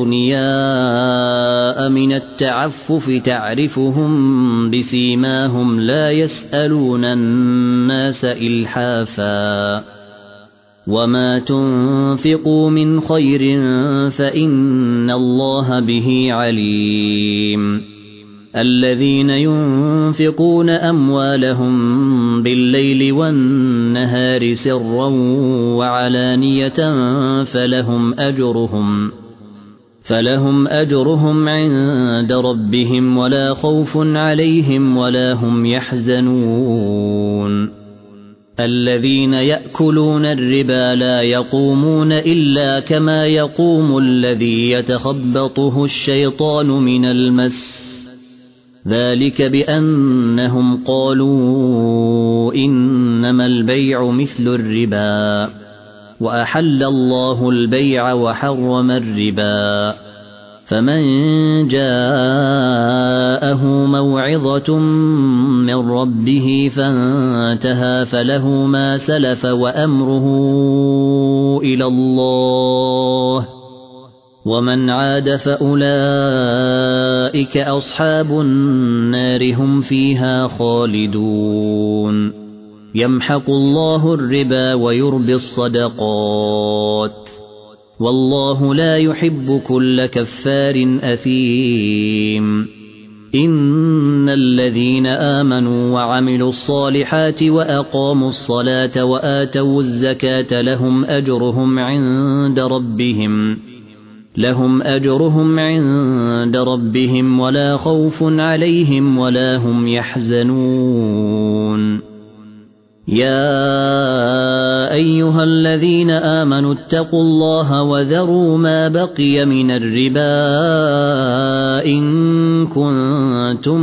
أغنياء من التعفف تعرفهم بسيماهم لا يسألون الناس إلحافا وما تنفقوا من خير فإن الله به عليم الذين ينفقون أموالهم بالليل والنهار سرا وعلانية فلهم أجرهم فلهم أجرهم عند ربهم ولا خوف عليهم ولا هم يحزنون الذين يأكلون الربا لا يقومون إلا كما يقوم الذي يتخبطه الشيطان من المس ذلك بأنهم قالوا إنما البيع مثل الربا وأحل الله البيع وحرم الربا فمن جاءه موعظة من ربه فانتهى فله ما سلف وأمره إلى الله ومن عاد فأولئك أصحاب النار هم فيها خالدون يمحق الله الربا ويربي الصدقات والله لا يحب كل كفار أثيم إن الذين آمنوا وعملوا الصالحات وأقاموا الصلاة وآتوا الزكاة لهم أجرهم عند ربهم لهم أجرهم عند ربهم ولا خوف عليهم ولا هم يحزنون يا أيها الذين آمنوا اتقوا الله وذروا ما بقي من الربا إن كنتم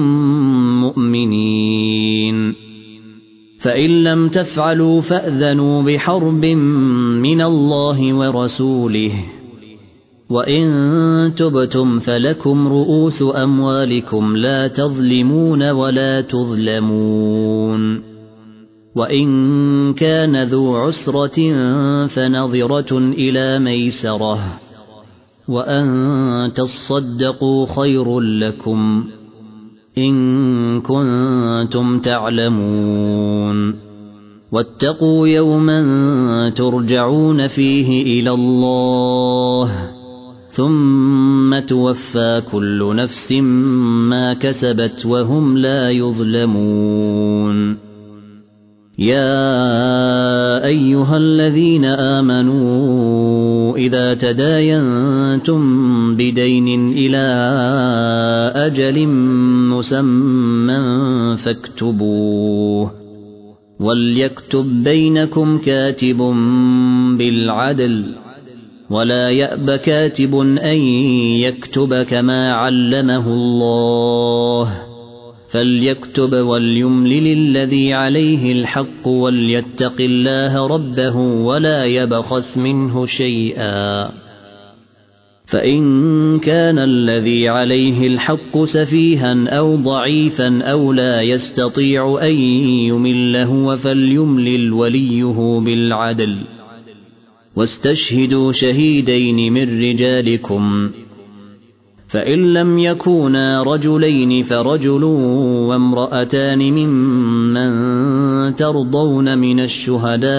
مؤمنين فإن لم تفعلوا فأذنوا بحرب من الله ورسوله وإن تبتم فلكم رؤوس أموالكم لا تظلمون ولا تظلمون وإن كان ذو عسرة فنظرة إلى ميسرة وأن تصدقوا خير لكم إن كنتم تعلمون واتقوا يوما ترجعون فيه إلى الله ثم توفى كل نفس ما كسبت وهم لا يظلمون يا أيها الذين آمنوا إذا تداينتم بدين إلى أجل مسمى فاكتبوه وليكتب بينكم كاتب بالعدل ولا يأب كاتب أن يكتب كما علمه الله فليكتب وليملل الذي عليه الحق وليتق الله ربه ولا يبخس منه شيئا فإن كان الذي عليه الحق سفيها أو ضعيفا أو لا يستطيع أن يمله فليملل وليه بالعدل واستشهدوا شهيدين من رجالكم فإن لم يكونا رجلين فرجل وامرأتان ممن ترضون من الشهداء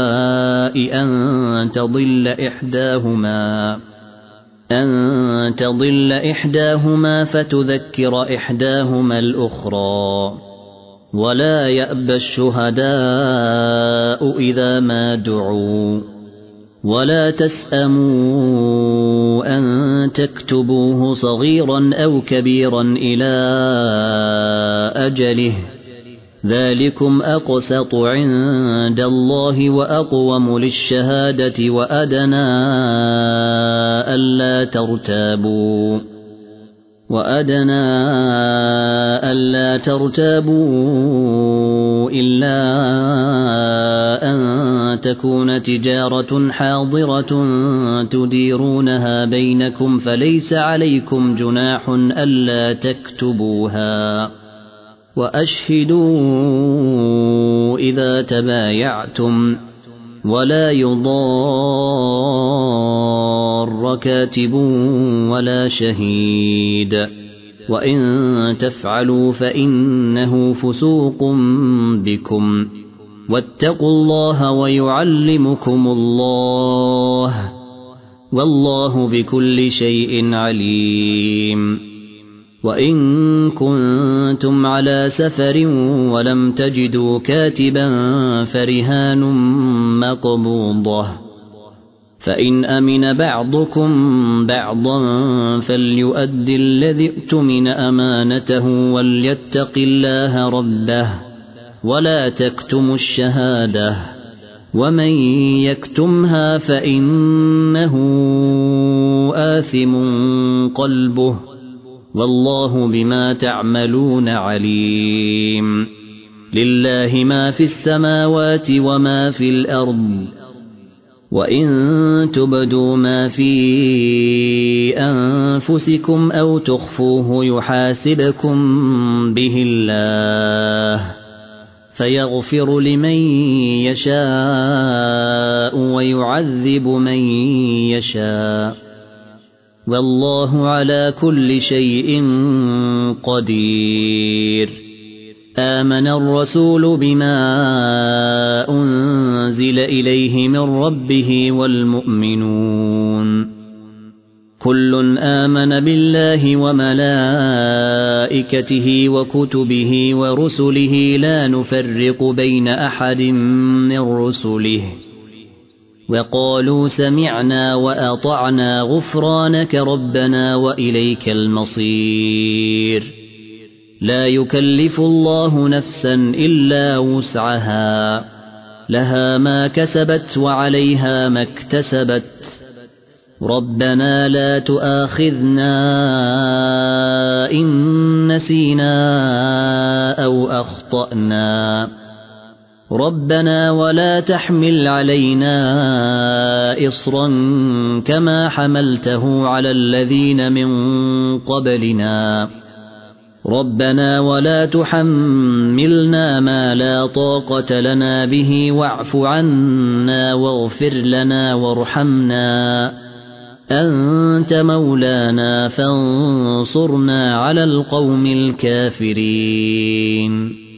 أن تضل إحداهما أن تضل إحداهما فتذكر إحداهما الأخرى ولا يأبى الشهداء إذا ما دعوا ولا تسأموا أن تكتبوه صغيرا أو كبيرا إلى أجله ذلكم أقسط عند الله وأقوم للشهادة وأدنى ألا ترتابوا وأدنى ألا ترتابوا إلا أن تكون تجارة حاضرة تديرونها بينكم فليس عليكم جناح ألا تكتبوها وأشهدوا إذا تبايعتم ولا يضار كاتب ولا شهيد وإن تفعلوا فإنه فسوق بكم واتقوا الله ويعلمكم الله والله بكل شيء عليم وإن كنتم على سفر ولم تجدوا كاتبا فرهان مقبوضة فإن أمن بعضكم بعضا فليؤد الذي ائتمن أمانته وليتق الله ربه ولا تكتموا الشهادة ومن يكتمها فإنه آثم قلبه والله بما تعملون عليم لله ما في السماوات وما في الأرض وإن تبدوا ما في أنفسكم أو تخفوه يحاسبكم به الله فيغفر لمن يشاء ويعذب من يشاء والله على كل شيء قدير آمن الرسول بما أنزل إليه من ربه والمؤمنون كل آمن بالله وملائكته وكتبه ورسله لا نفرق بين أحد من رسله وقالوا سمعنا وأطعنا غفرانك ربنا وإليك المصير لا يكلف الله نفسا إلا وسعها لها ما كسبت وعليها ما اكتسبت ربنا لا تؤاخذنا إن نسينا أو أخطأنا ربنا ولا تحمل علينا إصرا كما حملته على الذين من قبلنا ربنا ولا تحملنا ما لا طاقة لنا به واعف عنا واغفر لنا وارحمنا أنت مولانا فانصرنا على القوم الكافرين